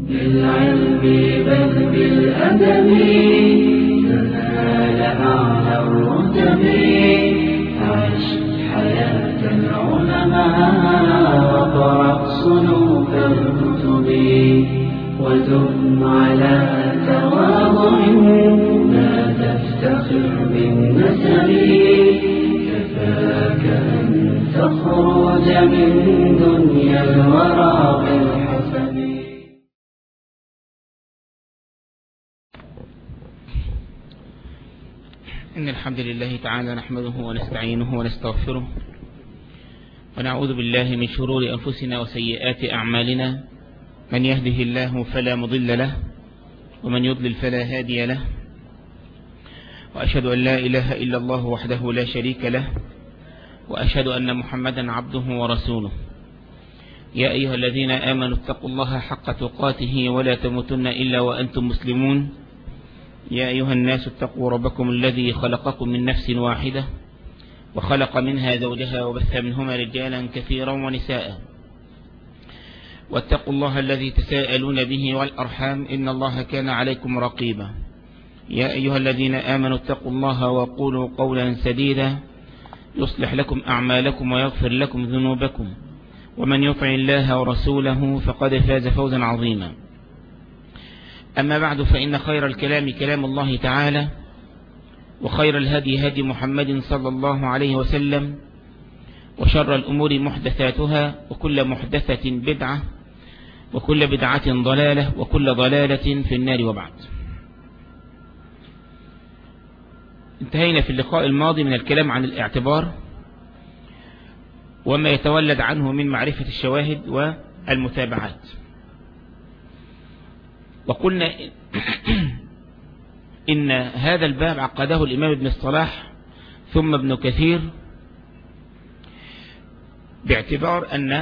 بالعلم بل بالأدب تنال أعلى الرتب. عش حياة العلماء وقرأ صنوف الكتب ودم على تواضع لا تفتخر بالنسب. كفاك أن تخرج من دنيا الورى بالحسب. إن الحمد لله تعالى نحمده ونستعينه ونستغفره ونعوذ بالله من شرور أنفسنا وسيئات أعمالنا. من يهده الله فلا مضل له ومن يضلل فلا هادي له. وأشهد أن لا إله إلا الله وحده لا شريك له وأشهد أن محمدا عبده ورسوله. يا أيها الذين آمنوا اتقوا الله حق تقاته ولا تموتن إلا وأنتم مسلمون. يا أيها الناس اتقوا ربكم الذي خلقكم من نفس واحدة وخلق منها زوجها وبث منهما رجالا كثيرا ونساء. واتقوا الله الذي تساءلون به والأرحام إن الله كان عليكم رقيبا. يا أيها الذين آمنوا اتقوا الله وقولوا قولا سديدا يصلح لكم أعمالكم ويغفر لكم ذنوبكم ومن يطع الله ورسوله فقد فاز فوزا عظيما. أما بعد فإن خير الكلام كلام الله تعالى وخير الهدي هدي محمد صلى الله عليه وسلم وشر الأمور محدثاتها وكل محدثة بدعة وكل بدعة ضلالة وكل ضلالة في النار. وبعد، انتهينا في اللقاء الماضي من الكلام عن الاعتبار وما يتولد عنه من معرفة الشواهد والمتابعات. وقلنا إن هذا الباب عقده الإمام ابن الصلاح ثم ابن كثير باعتبار أن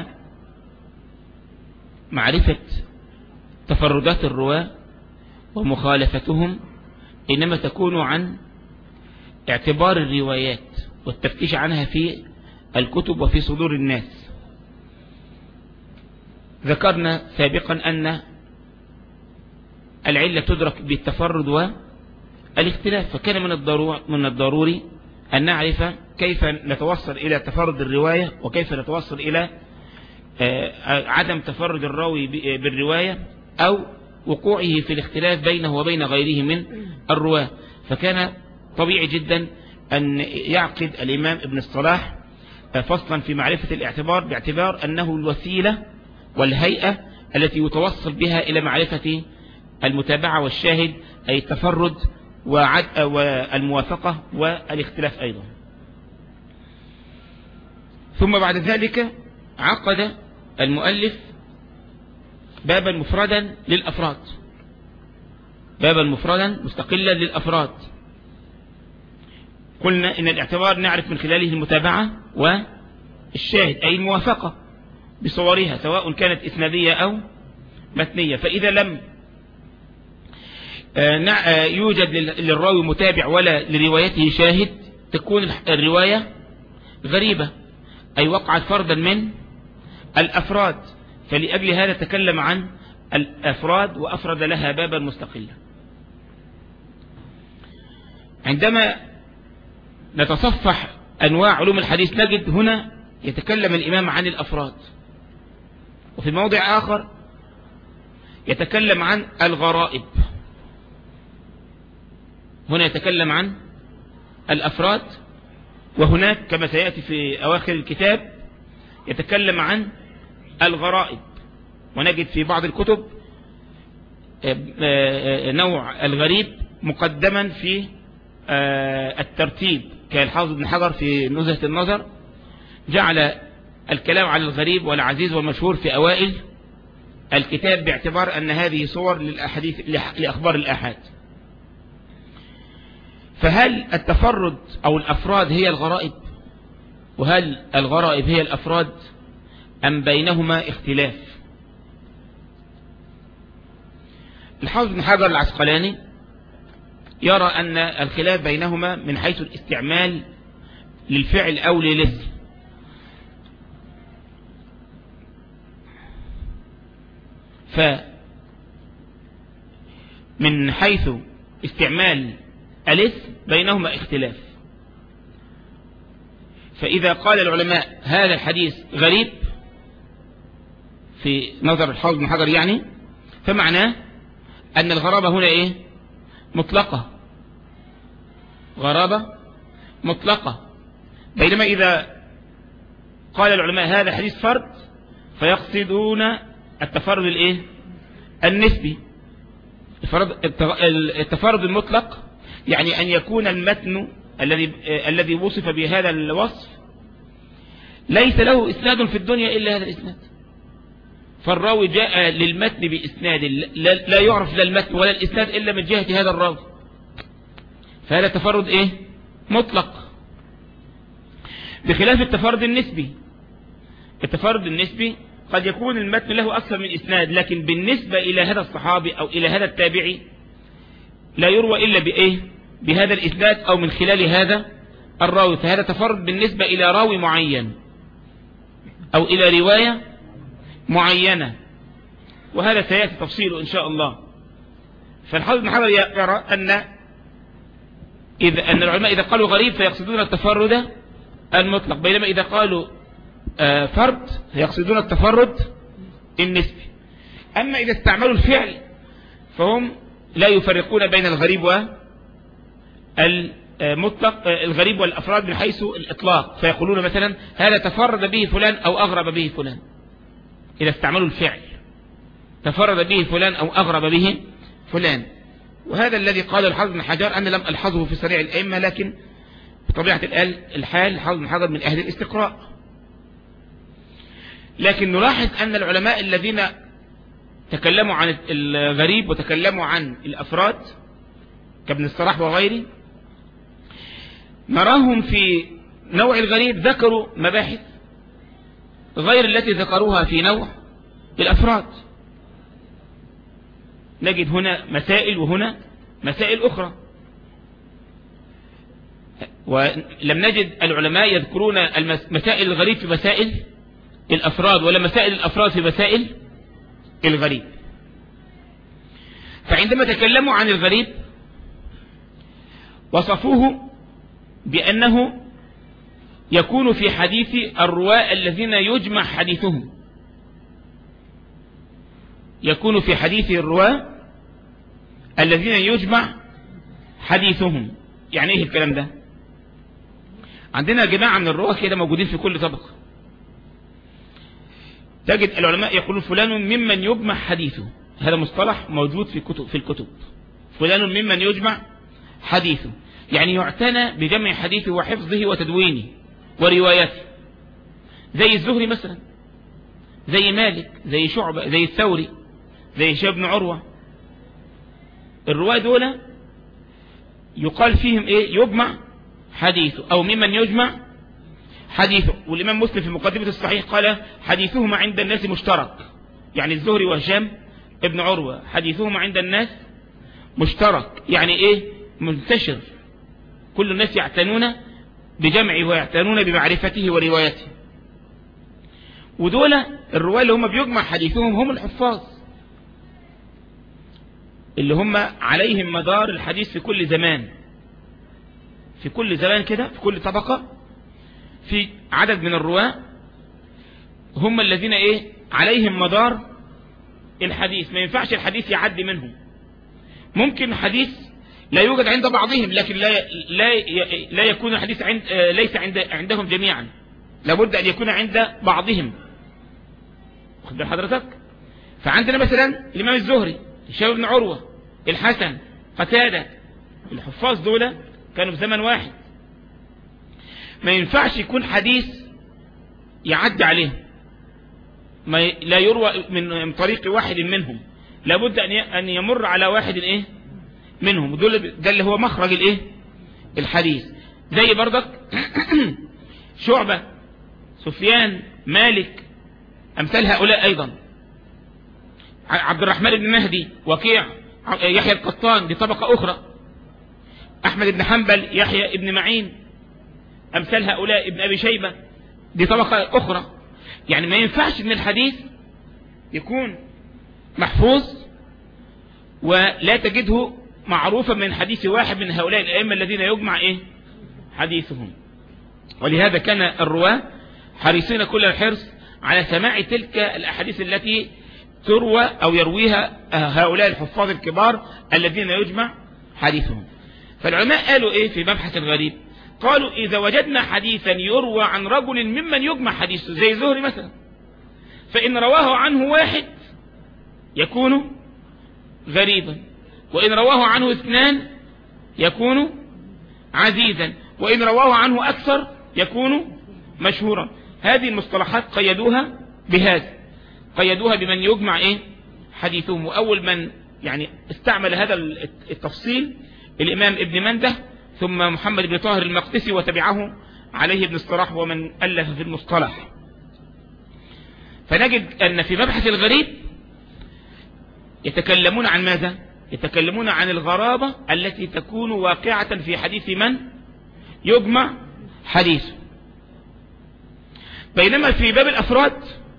معرفة تفردات الرواة ومخالفتهم إنما تكون عن اعتبار الروايات والتفتيش عنها في الكتب وفي صدور الناس. ذكرنا سابقا أن العلة تدرك بالتفرد والاختلاف، فكان من الضروري أن نعرف كيف نتوصل إلى تفرد الرواية وكيف نتوصل إلى عدم تفرد الراوي بالرواية أو وقوعه في الاختلاف بينه وبين غيره من الرواة. فكان طبيعي جدا أن يعقد الإمام ابن الصلاح فصلا في معرفة الاعتبار باعتبار أنه الوسيلة والهيئة التي يتوصل بها إلى معرفة المتابعة والشاهد، أي التفرد والموافقة والاختلاف أيضا. ثم بعد ذلك عقد المؤلف بابا مفردا للأفراد، بابا مفردا مستقلا للأفراد. قلنا إن الاعتبار نعرف من خلاله المتابعة والشاهد، أي الموافقة بصورها سواء كانت إسنادية أو متنية. فإذا لم يوجد للراوي متابع ولا لروايته شاهد تكون الرواية غريبة، أي وقعت فردا من الأفراد. فلأجل هذا تكلم عن الأفراد وأفرد لها بابا مستقلا. عندما نتصفح أنواع علوم الحديث نجد هنا يتكلم الإمام عن الأفراد، وفي موضع آخر يتكلم عن الغرائب. هنا يتكلم عن الأفراد، وهناك كما سيأتي في أواخر الكتاب يتكلم عن الغرائب. ونجد في بعض الكتب نوع الغريب مقدما في الترتيب، كالحافظ ابن حجر في نزهة النظر جعل الكلام على الغريب والعزيز والمشهور في أوائل الكتاب باعتبار أن هذه صور للأحاديث لأخبار الآحاد. فهل التفرد أو الأفراد هي الغرائب، وهل الغرائب هي الأفراد، أم بينهما اختلاف؟ الحافظ ابن حجر العسقلاني يرى أن الخلاف بينهما من حيث الاستعمال للفعل أو للاسم. من حيث استعمال الاسم بينهما اختلاف. فإذا قال العلماء هذا الحديث غريب في نظر الحافظ بن حجر يعني، فمعناه أن الغرابة هنا إيه؟ مطلقة، غرابة مطلقة. بينما إذا قال العلماء هذا حديث فرد فيقصدون التفرد الإيه؟ النسبي. التفرد المطلق يعني أن يكون المتن الذي وصف بهذا الوصف ليس له إسناد في الدنيا إلا هذا الإسناد، فالراوي جاء للمتن بإسناد لا يعرف لا المتن ولا الإسناد إلا من جهة هذا الراوي، فهذا تفرد إيه؟ مطلق، بخلاف التفرد النسبي. التفرد النسبي قد يكون المتن له أكثر من إسناد، لكن بالنسبة إلى هذا الصحابي أو إلى هذا التابعي لا يروى إلا بإيه؟ بهذا الإسناد أو من خلال هذا الراوي، فهذا تفرد بالنسبة إلى راوي معين أو إلى رواية معينة، وهذا سيأتي تفصيله إن شاء الله. فالحافظ بن حجر يرى أن العلماء إذا قالوا غريب فيقصدون التفرد المطلق، بينما إذا قالوا فرد يقصدون التفرد النسبي. أما إذا استعملوا الفعل فهم لا يفرقون بين الغريب والمطلق، الغريب والأفراد من حيث الإطلاق، فيقولون مثلا هذا تفرد به فلان أو أغرب به فلان. إذا استعملوا الفعل تفرد به فلان أو أغرب به فلان. وهذا الذي قال الحافظ بن حجر أنا لم ألحظه في صريع الأئمة، لكن بطبيعة الحال الحافظ بن حجر من أهل الاستقراء. لكن نلاحظ أن العلماء الذين تكلموا عن الغريب وتكلموا عن الأفراد كابن الصلاح وغيره، نراهم في نوع الغريب ذكروا مباحث غير التي ذكروها في نوع الأفراد. نجد هنا مسائل وهنا مسائل أخرى، ولم نجد العلماء يذكرون مسائل الغريب في مسائل الأفراد، ولا مسائل الأفراد في مسائل الغريب. فعندما تكلموا عن الغريب وصفوه بأنه يكون في حديث الرواة الذين يجمع حديثهم، يكون في حديث الرواة الذين يجمع حديثهم. يعني ايه الكلام ده؟ عندنا جماعة من الرواة كده موجودين في كل طبقة، تجد العلماء يقولون فلان ممن يجمع حديثه، هذا مصطلح موجود في الكتب، فلان ممن يجمع حديثه، يعني يعتنى بجمع حديثه وحفظه وتدوينه وروايته، زي الزهري مثلا، زي مالك، زي شعبة، زي الثوري، زي هشام بن عروة. الرواة دول يقال فيهم ايه؟ يجمع حديثه او ممن يجمع حديثه. والإمام مسلم في مقدمة الصحيح قال حديثهما عند الناس مشترك، يعني الزهري وهشام ابن عروة حديثهما عند الناس مشترك، يعني ايه؟ منتشر، كل الناس يعتنون بجمعه ويعتنون بمعرفته وروايته. ودول الرواة اللي هم بيجمع حديثهم هم الحفاظ، اللي هم عليهم مدار الحديث في كل زمان، في كل زمان كده، في كل طبقة في عدد من الرواة هم الذين ايه؟ عليهم مدار الحديث، ما ينفعش الحديث يعدي منهم. ممكن حديث لا يوجد عند بعضهم، لكن لا يكون الحديث ليس عندهم جميعا، لابد ان يكون عند بعضهم. واخد بال حضرتك؟ فعندنا مثلا الامام الزهري، هشام بن عروة، الحسن، قتادة، الحفاظ دول كانوا في زمن واحد، ما ينفعش يكون حديث يعدي عليهم، لا يروى من طريق واحد منهم، لابد ان يمر على واحد ايه منهم. ده اللي هو مخرج الايه؟ الحديث. زي برضك شعبة، سفيان، مالك، امثال هؤلاء ايضا، عبد الرحمن بن مهدي، وكيع، يحيى القطان، دي طبقة اخرى، احمد بن حنبل، يحيى بن معين، امثال هؤلاء، ابن ابي شيبة، دي طبقة اخرى. يعني ما ينفعش ان الحديث يكون محفوظ ولا تجده معروفا من حديث واحد من هؤلاء الأئمة الذين يجمع حديثهم. ولهذا كان الرواة حريصين كل الحرص على سماع تلك الأحاديث التي تروى أو يرويها هؤلاء الحفاظ الكبار الذين يجمع حديثهم. فالعلماء قالوا في مبحث الغريب؟ قالوا إذا وجدنا حديثا يروى عن رجل ممن يجمع حديثه زي الزهري مثلا، فإن رواه عنه واحد يكون غريبا، وإن رواه عنه اثنان يكون عزيزا، وإن رواه عنه أكثر يكون مشهورا. هذه المصطلحات قيدوها بهذا، قيدوها بمن يجمع حديثهم. وأول من استعمل هذا التفصيل الإمام ابن منده، ثم محمد بن طاهر المقدسي، وتبعه عليه ابن الصلاح ومن ألف في المصطلح. فنجد أن في مبحث الغريب يتكلمون عن ماذا؟ يتكلمون عن الغرابة التي تكون واقعة في حديث من يجمع حديثه. بينما في باب الأفراد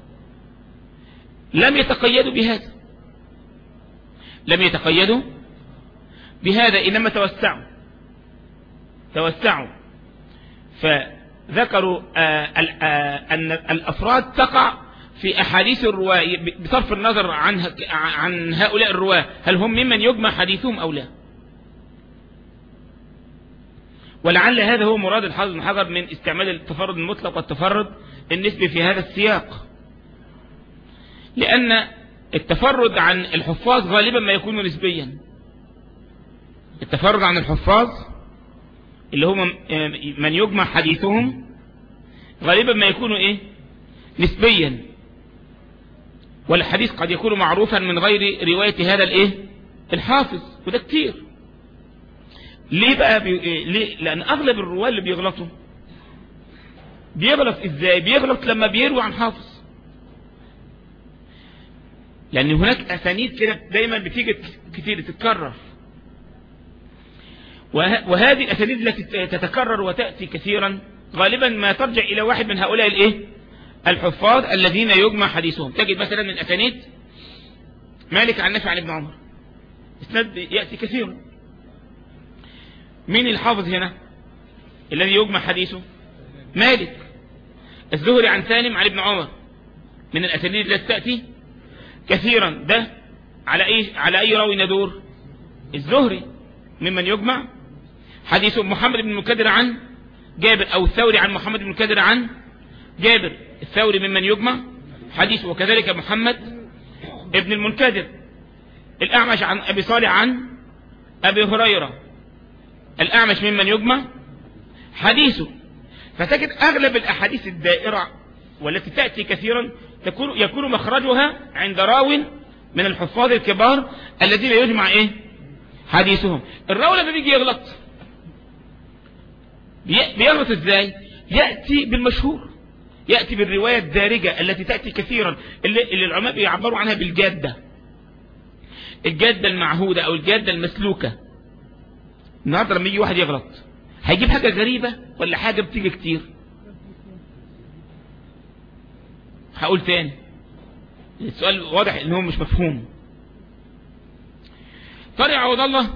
لم يتقيدوا بهذا، لم يتقيدوا بهذا، إنما توسعوا فذكروا أن الأفراد تقع في أحاديث الرواة بصرف النظر عن هؤلاء الرواة هل هم ممن يجمع حديثهم أو لا. ولعل هذا هو مراد الحافظ بن حجر من استعمال التفرد المطلق والتفرد النسبي في هذا السياق، لأن التفرد عن الحفاظ غالبا ما يكون نسبيا. التفرد عن الحفاظ اللي هم من يجمع حديثهم غالبا ما يكون نسبيا، والحديث قد يكون معروفا من غير رواية هذا الحافظ، وده كتير. ليه بقى ليه؟ لأن أغلب الرواة اللي بيغلط إزاي؟ بيغلط لما بيروي عن حافظ، لأن هناك أسانيد كده دايما بتيجي كتير تتكرر، وهذه الأسانيد التي تتكرر وتأتي كثيرا غالبا ما ترجع إلى واحد من هؤلاء الحفاظ الذين يجمع حديثهم. تجد مثلا من أسانيد مالك عن نافع عن ابن عمر، اسناد يأتي كثيرا. مين الحافظ هنا الذي يجمع حديثه؟ مالك. الزهري عن سالم عن ابن عمر، من الأسانيد التي تأتي كثيرا. ده على أي راوي ندور؟ الزهري ممن يجمع حديثه. محمد بن المنكدر عن جابر، أو الثوري عن محمد بن المنكدر عن جابر، الثوري ممن يجمع حديثه. وكذلك محمد ابن المنكدر. الأعمش عن أبي صالح عن أبي هريرة، الأعمش ممن يجمع حديثه. فتجد أغلب الأحاديث الدائرة والتي تأتي كثيرا يكون مخرجها عند راو من الحفاظ الكبار الذين يجمع حديثهم. الراوي لما بيجي يغلط بيغلط ازاي؟ يأتي بالمشهور، يأتي بالرواية الدارجة التي تأتي كثيرا، اللي العلماء بيعبروا عنها بالجادة، الجادة المعهودة أو الجادة المسلوكة. النهارده لما يجي واحد يغلط هيجيب حاجة غريبة ولا حاجة بتيجي كتير؟ هقول تاني، السؤال واضح انه مش مفهوم. طارق عوض الله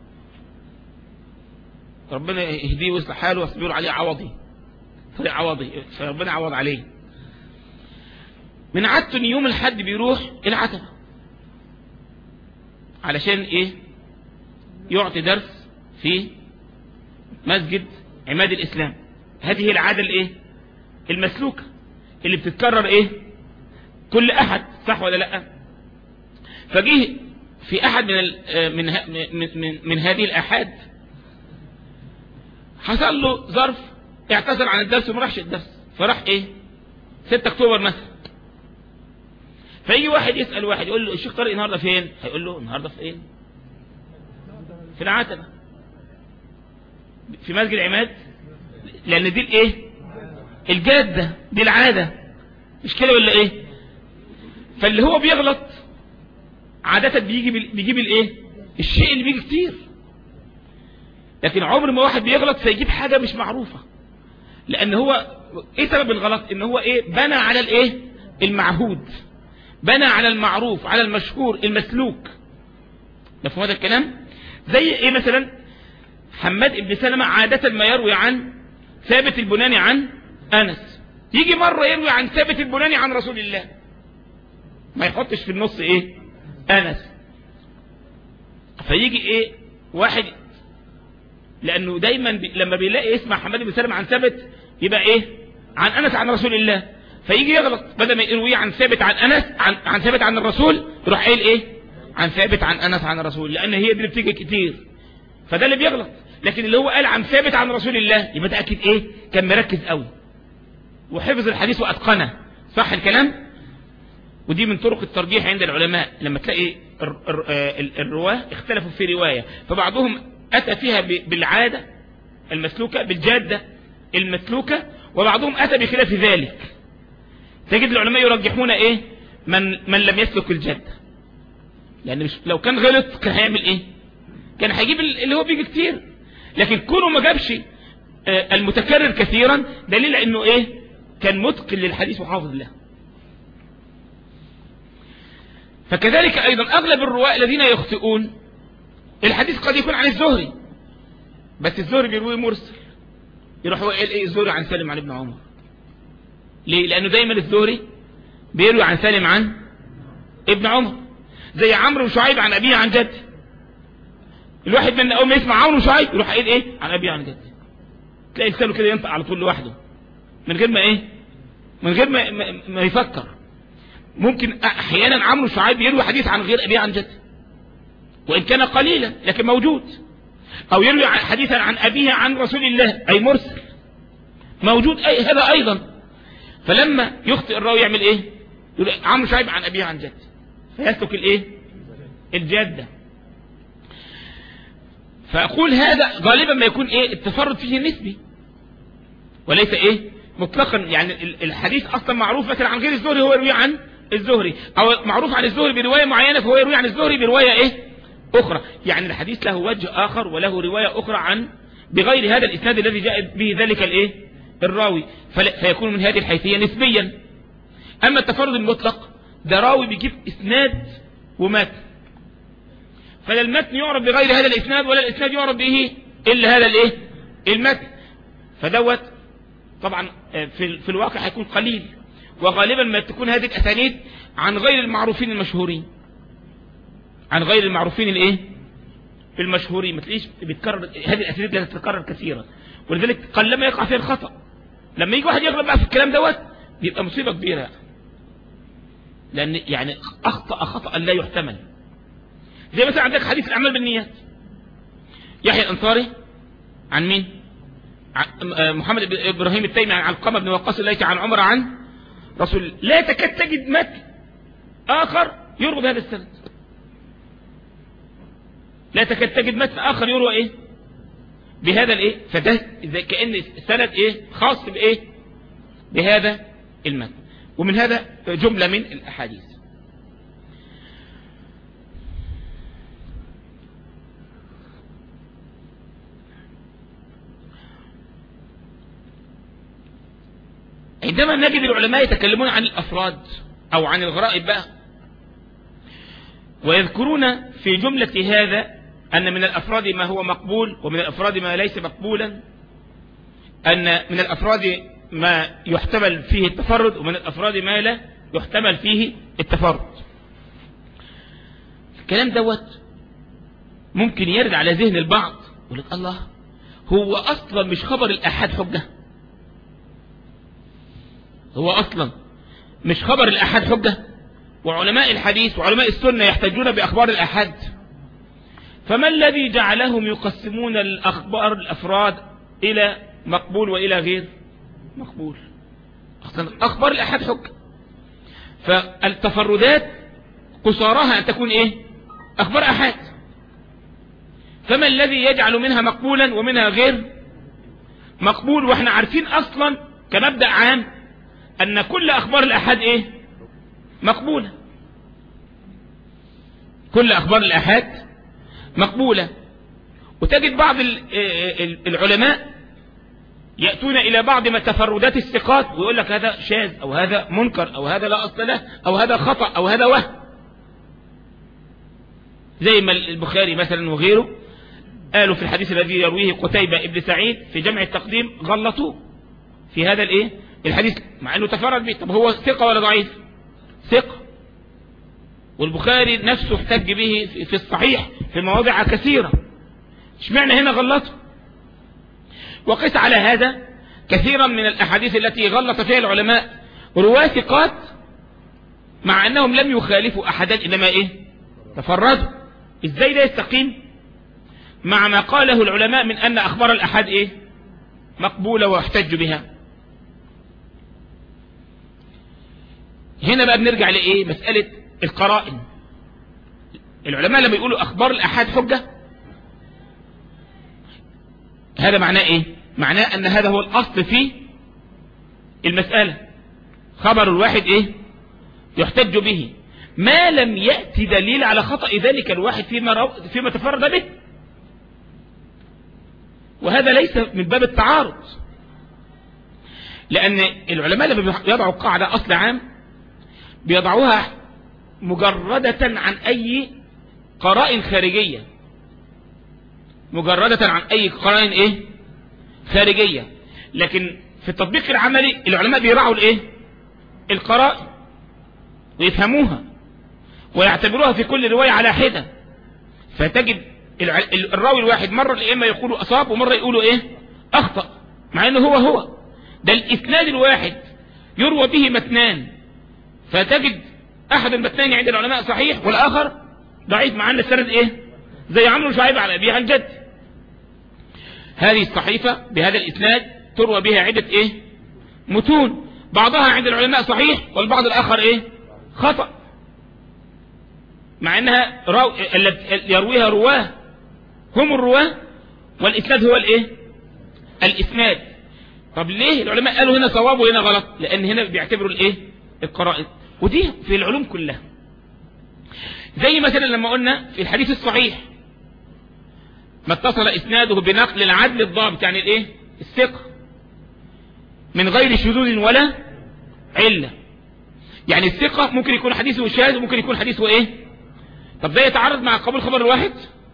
ربنا يهديه ويصلح حاله، ويصبروا عليه عوضي، طارق عوضي ربنا عوض عليه. من عادته ان يوم الحد بيروح العتبة علشان يعطي درس في مسجد عماد الإسلام. هذه العادة المسلوكة اللي بتتكرر كل أحد، صح ولا لا؟ فجيه في أحد من هذه الأحاد حصل له ظرف، اعتذر عن الدرس وما راحش الدرس، فراح 6 أكتوبر مثلا. فيجي واحد يسأل واحد يقول له الشيخ طارق النهارده فين؟ هيقول له النهارده في في العتبة في مسجد عماد، لأن دي الجادة، دي العادة، مش كده ولا فاللي هو بيغلط عادة بيجيب الشيء اللي بيجي كتير. لكن عمر ما واحد بيغلط فيجيب حاجة مش معروفة، لأن هو سبب الغلط؟ ان هو بنى على المعهود، بنى على المعروف، على المشهور المسلوك. مفهوم هذا الكلام؟ زي ايه مثلا؟ حماد بن سلمة عادة ما يروي عن ثابت البناني عن انس، يجي مرة يروي عن ثابت البناني عن رسول الله، ما يحطش في النص ايه؟ انس. فيجي ايه واحد، لانه دايما لما بيلاقي اسم حماد بن سلمة عن ثابت يبقى ايه؟ عن انس عن رسول الله، فيجي يغلط، بدل ما يروي عن ثابت عن انس عن ثابت عن الرسول، يروح قايل ايه؟ عن ثابت عن انس عن الرسول، لان هي دي اللي بتيجي كتير، فده اللي بيغلط. لكن اللي هو قال عن ثابت عن رسول الله يبقى ده اكيد ايه؟ كان مركز قوي وحفظ الحديث واتقنه، صح الكلام؟ ودي من طرق الترجيح عند العلماء، لما تلاقي الرواه اختلفوا في روايه، فبعضهم اتى فيها بالعاده المسلوكه، بالجاده المسلوكه، وبعضهم اتى بخلاف ذلك. تجد العلماء يرجحون ايه؟ من لم يسلك الجاده، لان مش لو كان غلط كان هيعمل ايه؟ كان هيجيب اللي هو بيجي كتير، لكن كونه ما جابش المتكرر كثيرا دليل انه ايه؟ كان متقن للحديث وحافظ له. فكذلك ايضا اغلب الرواة الذين يخطئون، الحديث قد يكون عن الزهري، بس الزهري بيروي مرسل، يروح هو قال ايه؟ الزهري عن سالم عن ابن عمر. ليه؟ لانه دايما الزهري بيروي عن سالم عن ابن عمر، زي عمرو بن شعيب عن ابيه عن جده. الواحد من اول ما يسمع عمرو بن شعيب يروح قايل ايه؟ عن ابيه عن جده. تلاقي لسانه كده ينطق على طول لوحده من غير ما ايه؟ من غير ما يفكر. ممكن احيانا عمرو بن شعيب يروي حديث عن غير ابيه عن جده، وان كان قليلا لكن موجود، او يروي حديثا عن ابيه عن رسول الله اي مرسل، موجود هذا ايضا. فلما يخطئ الراوي يعمل ايه؟ يقول عمرو بن شعيب عن ابيه عن جده، فيسلك الايه؟ الجاده. فاقول هذا غالبا ما يكون ايه؟ التفرد فيه نسبي وليس ايه؟ مطلقا. يعني الحديث اصلا معروف مثلا عن غير الزهري هو يروي عن الزهري، او معروف عن الزهري بروايه معينه فهو يروي عن الزهري بروايه ايه؟ اخرى. يعني الحديث له وجه اخر وله روايه اخرى عن بغير هذا الاسناد الذي جاء به ذلك الايه؟ الراوي، فيكون من هذه الحيثيه نسبيا. اما التفرد المطلق ده راوي بيجيب اسناد ومتن، فلا المتن يعرف بغير هذا الاسناد ولا الاسناد يعرف به الا هذا الايه؟ المتن. فدوت طبعا في الواقع هيكون قليل، وغالبا ما تكون هذه الاسانيد عن غير المعروفين المشهورين، عن غير المعروفين الايه؟ المشهورين. ما تلاقيش بيتكرر هذه الاسانيد، لا تتكرر كثيرا، ولذلك قلما يقع فيها الخطا. لما يجي واحد يغلب بقى في الكلام دوت بيبقى مصيبه كبيره، لان يعني اخطا خطا لا يحتمل. زي مثلا عندك حديث الاعمال بالنيات، يحيى الانصاري عن مين؟ محمد بن ابراهيم التيمي عن علقمة بن وقاص الليثي عن عمر عن رسول الله. لا تكاد تجد متن اخر يروي بهذا السند، لا تكاد تجد متن اخر يروى ايه؟ بهذا الايه؟ فده كأن السند ايه؟ خاص بايه؟ بهذا المتن. ومن هذا جملة من الاحاديث. عندما نجد العلماء يتكلمون عن الافراد او عن الغرائب بقى، ويذكرون في جملة هذا ان من الافراد ما هو مقبول ومن الافراد ما ليس مقبولا، ان من الافراد ما يحتمل فيه التفرد ومن الافراد ما لا يحتمل فيه التفرد. الكلام دوت ممكن يرد على ذهن البعض يقول لك الله، هو اصلا مش خبر الاحاد حجة؟ هو اصلا مش خبر الاحاد حجة؟ وعلماء الحديث وعلماء السنة يحتاجون باخبار الاحاد، فما الذي جعلهم يقسمون الاخبار الافراد الى مقبول والى غير مقبول؟ اصلا اخبار الاحاد حجة، فالتفردات قصارها ان تكون ايه؟ اخبار احاد. فما الذي يجعل منها مقبولا ومنها غير مقبول؟ واحنا عارفين اصلا كمبدأ عام ان كل اخبار الاحاد ايه؟ مقبولة. كل اخبار الاحاد مقبولة. وتجد بعض العلماء يأتون الى بعض تفردات الثقات ويقول لك هذا شاذ او هذا منكر او هذا لا اصل له او هذا خطأ او هذا وهم. زي ما البخاري مثلا وغيره قالوا في الحديث الذي يرويه قتيبة ابن سعيد في جمع التقديم غلطوه في هذا الحديث مع انه تفرد به. طب هو ثقة ولا ضعيف؟ ثقة، والبخاري نفسه احتج به في الصحيح في مواضع كثيرة، اشمعنى هنا غلطه؟ وقس على هذا كثيرا من الأحاديث التي غلط فيها العلماء رواة ثقات مع أنهم لم يخالفوا أحدا إنما تفردوا. إزاي ده يستقيم مع ما قاله العلماء من أن أخبار الأحاد مقبولة واحتج بها؟ هنا بقى بنرجع مسألة القرائن. العلماء لما يقولوا أخبار الأحاد حجة، هذا معناه معناه أن هذا هو الأصل في المسألة، خبر الواحد يحتج به ما لم يأتي دليل على خطأ ذلك الواحد فيما تفرد به. وهذا ليس من باب التعارض، لأن العلماء لما يضعوا قاعدة أصل عام بيضعوها مجردة عن أي قرائن خارجية، مجردة عن أي قرائن خارجية. لكن في التطبيق العملي العلماء بيراعوا القرائن ويفهموها ويعتبروها في كل رواية على حدة. فتجد الراوي الواحد مرة إما يقول أصاب ومرة يقولوا أخطأ، مع أنه هو ده الإسناد الواحد يروى به متنان، فتجد أحد المتنين عند العلماء صحيح والآخر ضعيف، مع أن السند زي عمرو شعيب على أبيه عن جد. هذه الصحيفة بهذا الإسناد تروى بها عدة متون، بعضها عند العلماء صحيح والبعض الآخر خطأ، مع أنها يرويها رواه هم الرواه والإسناد هو الإسناد. طب ليه العلماء قالوا هنا صواب وهنا غلط؟ لأن هنا بيعتبروا القرائن، ودي في العلوم كلها. زي مثلا لما قلنا في الحديث الصحيح ما اتصل إسناده بنقل العدل الضابط، يعني الثقة من غير شذوذ ولا علة. يعني الثقة ممكن يكون حديثه شاذ وممكن يكون حديثه طب ده يتعارض مع قبول خبر الواحد؟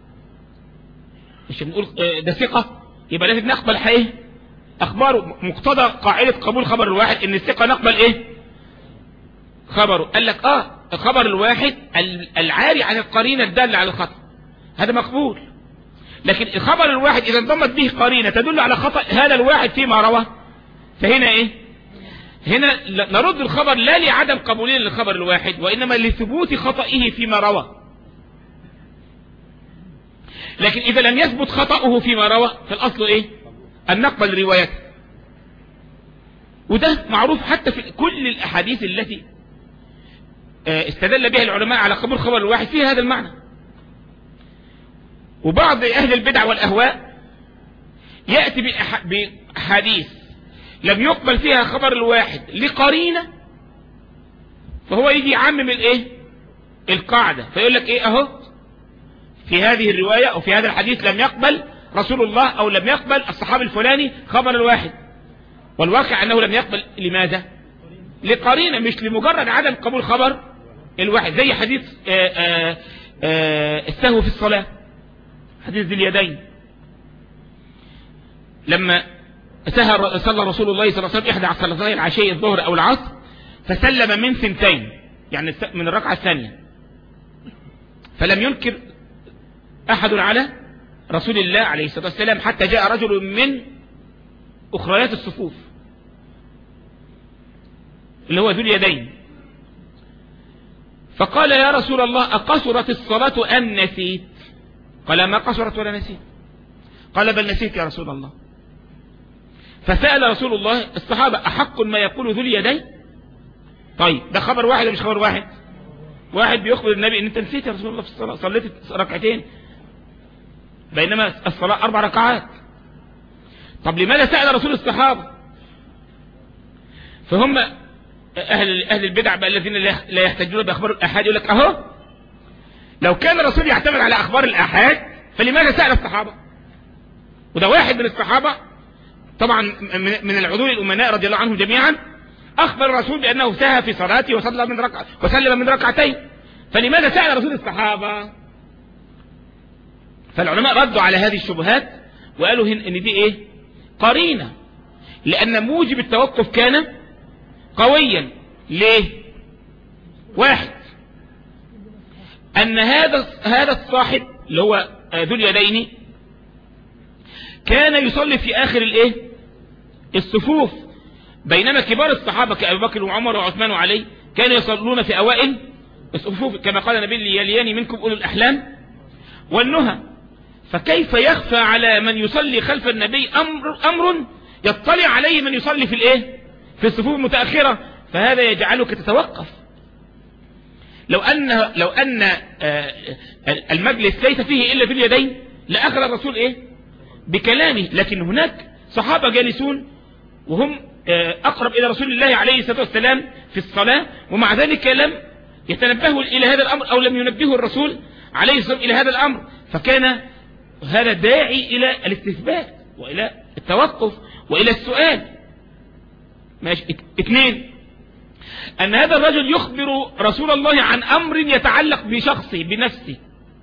مش بنقول ده ثقة يبقى لازم نقبل أخباره. مقتضى قاعدة قبول خبر الواحد إن الثقة نقبل خبره. قال لك الخبر الواحد العاري عن القرينة الدالة على الخطأ هذا مقبول، لكن الخبر الواحد إذا انضمت به قرينة تدل على خطأ هذا الواحد فيما روى، فهنا هنا نرد الخبر لا لعدم قبولين للخبر الواحد وإنما لثبوت خطئه فيما روى. لكن إذا لم يثبت خطأه فيما روى فالأصل أن نقبل روايته. وده معروف حتى في كل الأحاديث التي استدل بها العلماء على قبول خبر الواحد فيها هذا المعنى. وبعض أهل البدع والأهواء يأتي بأحاديث لم يقبل فيها خبر الواحد لقرينة، فهو يجي يعمم القاعدة فيقول لك أهو في هذه الرواية أو في هذا الحديث لم يقبل رسول الله أو لم يقبل الصحابي الفلاني خبر الواحد، والواقع أنه لم يقبل. لماذا؟ لقرينة، مش لمجرد عدم قبول خبر الواحد. زي حديث السهو في الصلاة، حديث ذي اليدين، لما صلى رسول الله صلى الله عليه وسلم إحدى صلاتي العشاء الظهر أو العصر فسلم من ثنتين، يعني من الركعة الثانية، فلم ينكر أحد على رسول الله عليه الصلاة والسلام حتى جاء رجل من أخريات الصفوف اللي هو ذو اليدين، فقال يا رسول الله أقصرت الصلاة أم نسيت؟ قال ما قصرت ولا نسيت. قال بل نسيت يا رسول الله. فسأل رسول الله الصحابة أحق ما يقول ذو اليدين؟ طيب ده خبر واحد مش خبر واحد؟ واحد بيخبر النبي ان انت نسيت يا رسول الله في الصلاة، صليت ركعتين بينما الصلاة 4 ركعات. طب لماذا سأل رسول الصحابة؟ فهم أهل البدع بقى الذين لا يحتاجون بأخبار الأحاد يقول لك أهو لو كان الرسول يعتمد على أخبار الأحاد فلماذا سأل الصحابة؟ وده واحد من الصحابة طبعا من العدول الأمناء رضي الله عنهم جميعا أخبر الرسول بأنه سهى في صلاته وسلم من ركعتين، فلماذا سأل رسول الصحابة؟ فالعلماء ردوا على هذه الشبهات وقالوا ان دي ايه؟ قرينة، لان موجب التوقف كان قويا. ليه؟ واحد، ان هذا الصاحب اللي هو ذو اليدين كان يصلي في اخر الايه؟ الصفوف، بينما كبار الصحابة كأبي بكر وعمر وعثمان وعلي كانوا يصلون في اوائل الصفوف، كما قال النبي: يليان منكم اولو الاحلام والنهى. فكيف يخفى على من يصلي خلف النبي امر يطلع عليه من يصلي في الايه؟ في الصفوف المتأخرة؟ فهذا يجعلك تتوقف. لو ان المجلس ليس فيه الا في اليدين لاخذ الرسول ايه؟ بكلامه، لكن هناك صحابة جالسون وهم اقرب الى رسول الله عليه الصلاة والسلام في الصلاة، ومع ذلك لم يتنبهوا الى هذا الامر، او لم ينبهوا الرسول عليه الصلاة والسلام الى هذا الامر، فكان هذا داعي الى الاستثبات والى التوقف والى السؤال. ماشي. اثنين، ان هذا الرجل يخبر رسول الله عن امر يتعلق بشخصه بنفسه.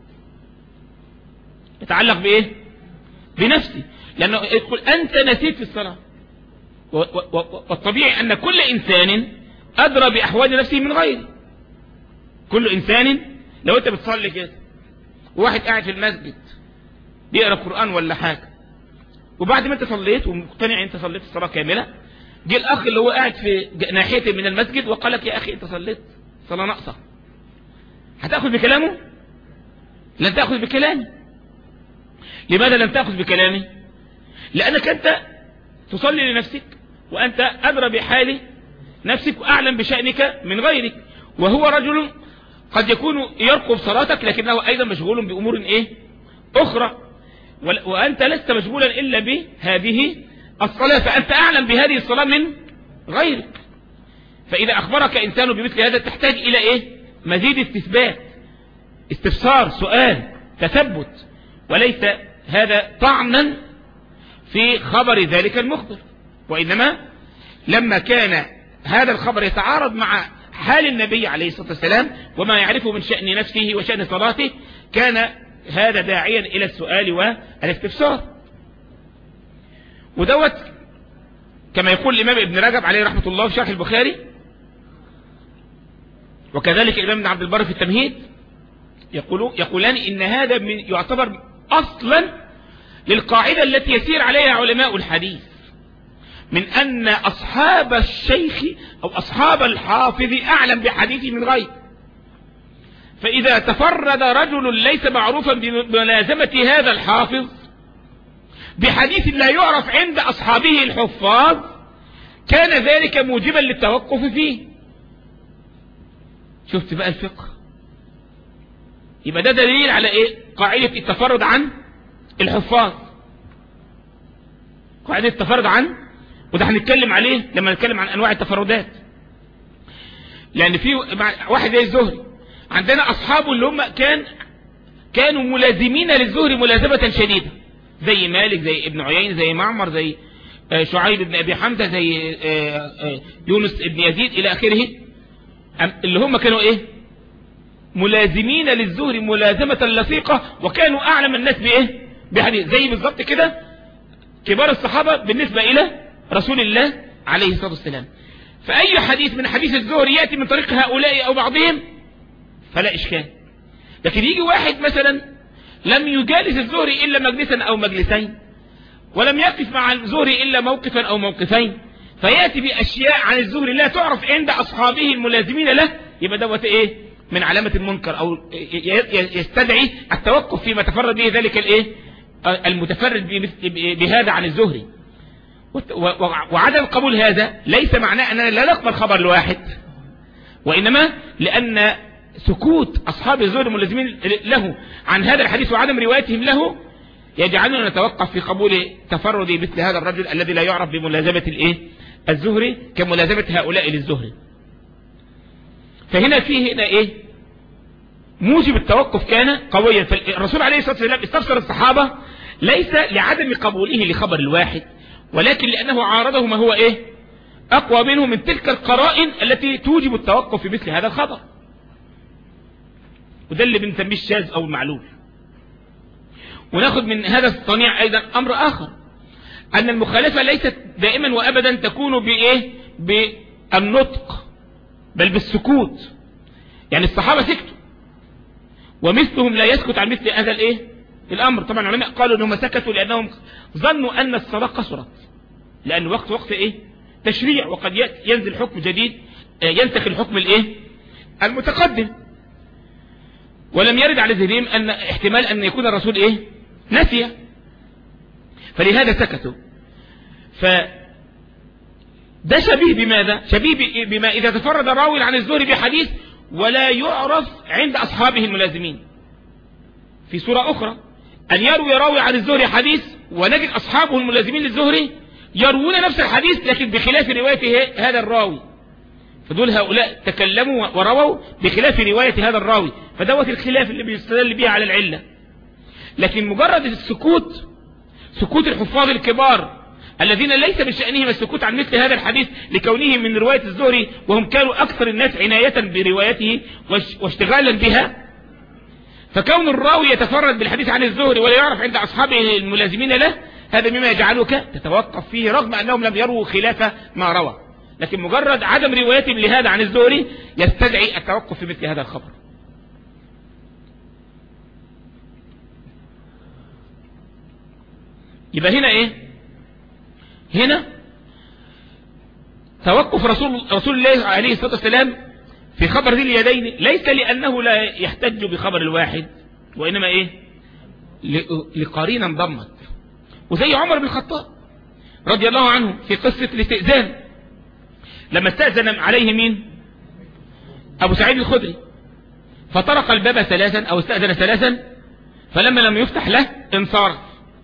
يتعلق بايه؟ بنفسه، لانه يقول: انت نسيت في الصلاة. والطبيعي ان كل انسان ادرى باحوال نفسه من غيره. كل انسان، لو انت بتصلي كده وواحد قاعد في المسجد بيقرا قرآن ولا حاجة، وبعد ما انت صليت ومقتنع انت صليت الصلاة كاملة، جه الاخ اللي هو قاعد في ناحية من المسجد وقال لك: يا اخي انت صليت صلاة ناقصة. هتأخذ بكلامه؟ لن تأخذ بكلامه. لماذا لن تأخذ بكلامه؟ لأنك أنت تصلي لنفسك، وأنت أدرى بحال نفسك وأعلم بشأنك من غيرك، وهو رجل قد يكون يرقب صلاتك لكنه أيضا مشغول بأمور إيه؟ أخرى، وأنت لست مشغولا إلا بهذه الصلاة، فأنت أعلم بهذه الصلاة من غيرك. فإذا أخبرك إنسان بمثل هذا تحتاج إلى إيه؟ مزيد استثبات، استفسار، سؤال، تثبت، وليس هذا طعنا في خبر ذلك المخبر. وإنما لما كان هذا الخبر يتعارض مع حال النبي عليه الصلاة والسلام وما يعرفه من شأن نفسه وشأن صلاته، كان هذا داعيا إلى السؤال والاستفسار. ودوت كما يقول الإمام ابن رجب عليه رحمة الله في شرح البخاري، وكذلك الإمام ابن عبد البر في التمهيد، يقولان إن هذا يعتبر أصلا للقاعدة التي يسير عليها علماء الحديث، من أن أصحاب الشيخ أو أصحاب الحافظ أعلم بحديثه من غير. فإذا تفرد رجل ليس معروفا بملازمة هذا الحافظ بحديث لا يعرف عند أصحابه الحفاظ، كان ذلك موجبا للتوقف فيه. شفت بقى الفقه؟ يبقى ده دليل على ايه؟ قاعدة التفرد عن الحفاظ، قاعدة التفرد عن، وده هنتكلم عليه لما نتكلم عن انواع التفردات. لان في واحد زي الزهري، عندنا اصحابه اللي هم كانوا ملازمين للزهري ملازمة شديدة، زي مالك، زي ابن عيين، زي معمر، زي شعيب بن ابي حمزة، زي يونس بن يزيد الى اخره، اللي هم كانوا ايه؟ ملازمين للزهري ملازمة لصيقة، وكانوا اعلم الناس بايه؟ بحديث. زي بالضبط كده كبار الصحابة بالنسبة الى رسول الله عليه الصلاة والسلام. فاي حديث من حديث الزهري يأتي من طريق هؤلاء او بعضهم فلا اشكال. لكن يجي واحد مثلا لم يجالس الزهري الا مجلسا او مجلسين، ولم يقف مع الزهري الا موقفا او موقفين، فيأتي باشياء عن الزهري لا تعرف عند اصحابه الملازمين له، يبقى دوت ايه؟ من علامة المنكر، او يستدعي التوقف فيما تفرد به ذلك الايه؟ المتفرد بهذا عن الزهري. وعدم قبول هذا ليس معناه اننا لا نقبل خبر الواحد، وانما لان سكوت اصحاب الزهري الملازمين له عن هذا الحديث وعدم روايتهم له يجعلنا نتوقف في قبول تفرد مثل هذا الرجل الذي لا يعرف بملازمة الايه؟ الزهري كملازمة هؤلاء للزهري. فهنا فيه هنا ايه؟ موجب التوقف كان قويا. فالرسول عليه الصلاة والسلام استفسر الصحابة ليس لعدم قبوله لخبر الواحد، ولكن لأنه عارضه ما هو ايه؟ أقوى منه من تلك القرائن التي توجب التوقف في مثل هذا الخبر. وده اللي بنسميه الشاذ أو المعلول. وناخد من هذا الصنيع أيضا أمر آخر، أن المخالفة ليست دائما وأبدا تكون بإيه؟ بالنطق، بل بالسكوت. يعني الصحابة سكتوا، ومثلهم لا يسكت عن مثل هذا الإيه؟ الأمر. طبعا العلماء قالوا أنهم سكتوا لأنهم ظنوا أن الصلاة قصرت، لأن وقت إيه؟ تشريع، وقد ينزل حكم جديد ينسخ الحكم الإيه؟ المتقدم، ولم يرد على ذهنهم أن احتمال أن يكون الرسول إيه؟ نسي، فلهذا سكتوا. ده شبيه بماذا؟ شبيه بما إذا تفرد راوي عن الزهري بحديث ولا يعرف عند أصحابه الملازمين. في صورة أخرى أن يروي راوي عن الزهري حديث ونجد أصحابه الملازمين للزهري يروون نفس الحديث لكن بخلاف رواية هذا الراوي، فدول هؤلاء تكلموا ورووا بخلاف رواية هذا الراوي، فدوت الخلاف اللي بيستدل بها على العلة. لكن مجرد السكوت، سكوت الحفاظ الكبار الذين ليس من شأنهم السكوت عن مثل هذا الحديث لكونهم من رواية الزهري، وهم كانوا أكثر الناس عناية بروايته واشتغالا بها، فكون الراوي يتفرد بالحديث عن الزهري ولا يعرف عند أصحابه الملازمين له، هذا مما يجعلك تتوقف فيه رغم أنهم لم يروا خلاف ما روى، لكن مجرد عدم روايتهم لهذا عن الزهري يستدعي التوقف في مثل هذا الخبر. يبقى هنا ايه؟ هنا توقف رسول الله عليه الصلاة والسلام في خبر ذي اليدين ليس لأنه لا يحتج بخبر الواحد، وإنما ايه؟ لقرينة انضمت. وزي عمر بن الخطاب رضي الله عنه في قصة الاستئذان، لما استأذن عليه مين؟ أبو سعيد الخدري، فطرق الباب ثلاثا أو استأذن ثلاثا، فلما لم يفتح له انصرف،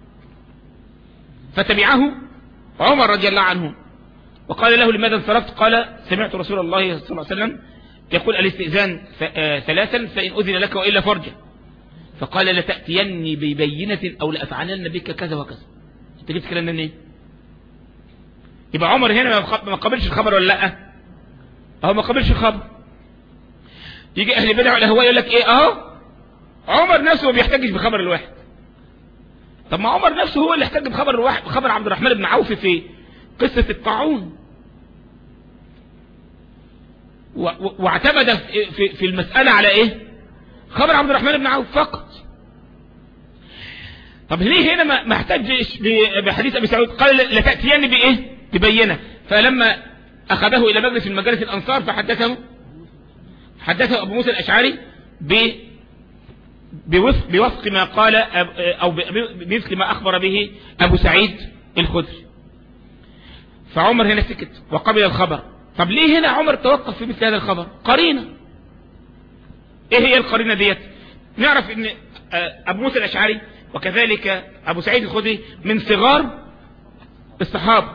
فتبعه عمر رضي الله عنه وقال له: لماذا انصرفت؟ قال: سمعت رسول الله صلى الله عليه وسلم يقول الاستئذان ثلاثا فإن أذن لك وإلا فرجة. فقال: لتأتيني ببينة أو لأفعلن بك كذا وكذا. انت جبت كلام منين؟ يبقى عمر هنا ما قبلش الخبر ولا لا؟ اهو ما قبلش الخبر. يجي اهل البدع والاهواء يقول لك ايه؟ اهو عمر نفسه ما بيحتاجش بخبر الواحد. طب ما عمر نفسه هو اللي احتاج بخبر الواحد، بخبر عبد الرحمن بن عوف في قصة الطاعون، واعتمد في المسألة على ايه؟ خبر عبد الرحمن بن عوف فقط. طب ليه هنا ما احتجش بحديث ابي سعود؟ قال: لتأتيني بايه؟ ببينة. فلما اخذه الى مجلس من مجالس الانصار فحدثه ابو موسى الاشعري بوفق ما قال او بوفق ما اخبر به ابو سعيد الخدري. فعمر هنا سكت وقبل الخبر. طب ليه هنا عمر توقف في مثل هذا الخبر؟ قرينة. ايه هي القرينة ديت؟ نعرف ان ابو موسى الاشعري وكذلك ابو سعيد الخدري من صغار الصحابة.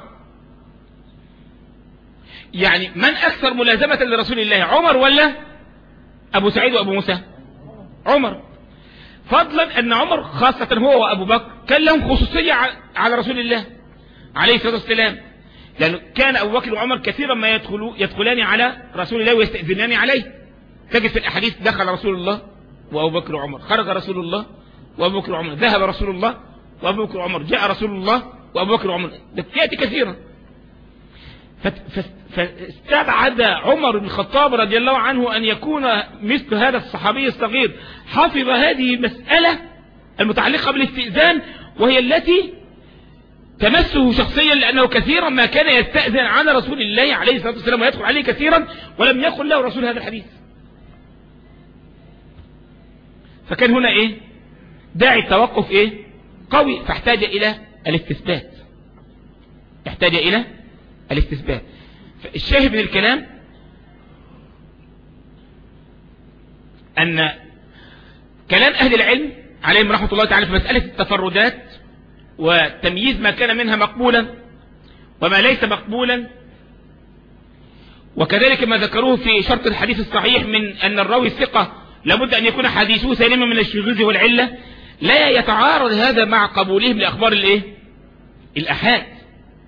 يعني من اكثر ملازمة لرسول الله، عمر ولا ابو سعيد وابو موسى؟ عمر. فضلا ان عمر خاصة هو وابو بكر كان لهم خصوصية على رسول الله عليه الصلاة والسلام، لأنه كان أبو بكر وعمر كثيرا ما يدخلان على رسول الله ويستأذنان عليه. تجد في الأحاديث: دخل رسول الله وأبو بكر وعمر، خرج رسول الله وأبو بكر وعمر، ذهب رسول الله وأبو بكر وعمر، جاء رسول الله وأبو بكر وعمر. تأتي كثيرا. فاستبعد عمر بن الخطاب رضي الله عنه أن يكون مثل هذا الصحابي الصغير حفظ هذه المسألة المتعلقة بالاستئذان، وهي التي تمسه شخصيا، لأنه كثيرا ما كان يستأذن على رسول الله عليه الصلاة والسلام ويدخل عليه كثيرا ولم يقل له رسول هذا الحديث. فكان هنا ايه؟ داعي التوقف ايه؟ قوي، فاحتاج الى الاستثبات. يحتاج الى الاستثبات. الشاهد من الكلام ان كلام اهل العلم عليهم رحمة الله تعالى في مسألة التفردات وتمييز ما كان منها مقبولا وما ليس مقبولا، وكذلك ما ذكروه في شرط الحديث الصحيح من أن الراوي الثقة لابد أن يكون حديثه سالما من الشذوذ والعلة، لا يتعارض هذا مع قبولهم لأخبار الايه؟ الأحاد،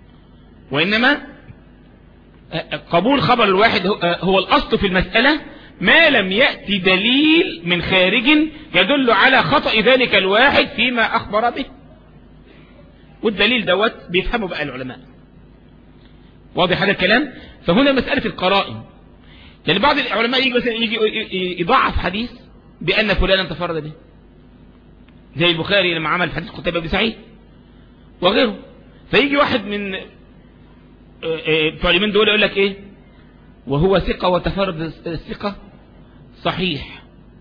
وإنما قبول خبر الواحد هو الأصل في المسألة، ما لم يأتي دليل من خارج يدل على خطأ ذلك الواحد فيما أخبر به. والدليل دوت بيفهمه بقى العلماء. واضح هذا الكلام؟ فهنا مسألة القرائن، يعني بعض العلماء يجي مثلا يضعف حديث بأن فلانا تفرد به، زي البخاري لما عمل حديث قتيبة بن سعيد وغيره. فيجي واحد من بتوع اليمين دول يقول لك ايه، وهو ثقة وتفرد الثقة صحيح،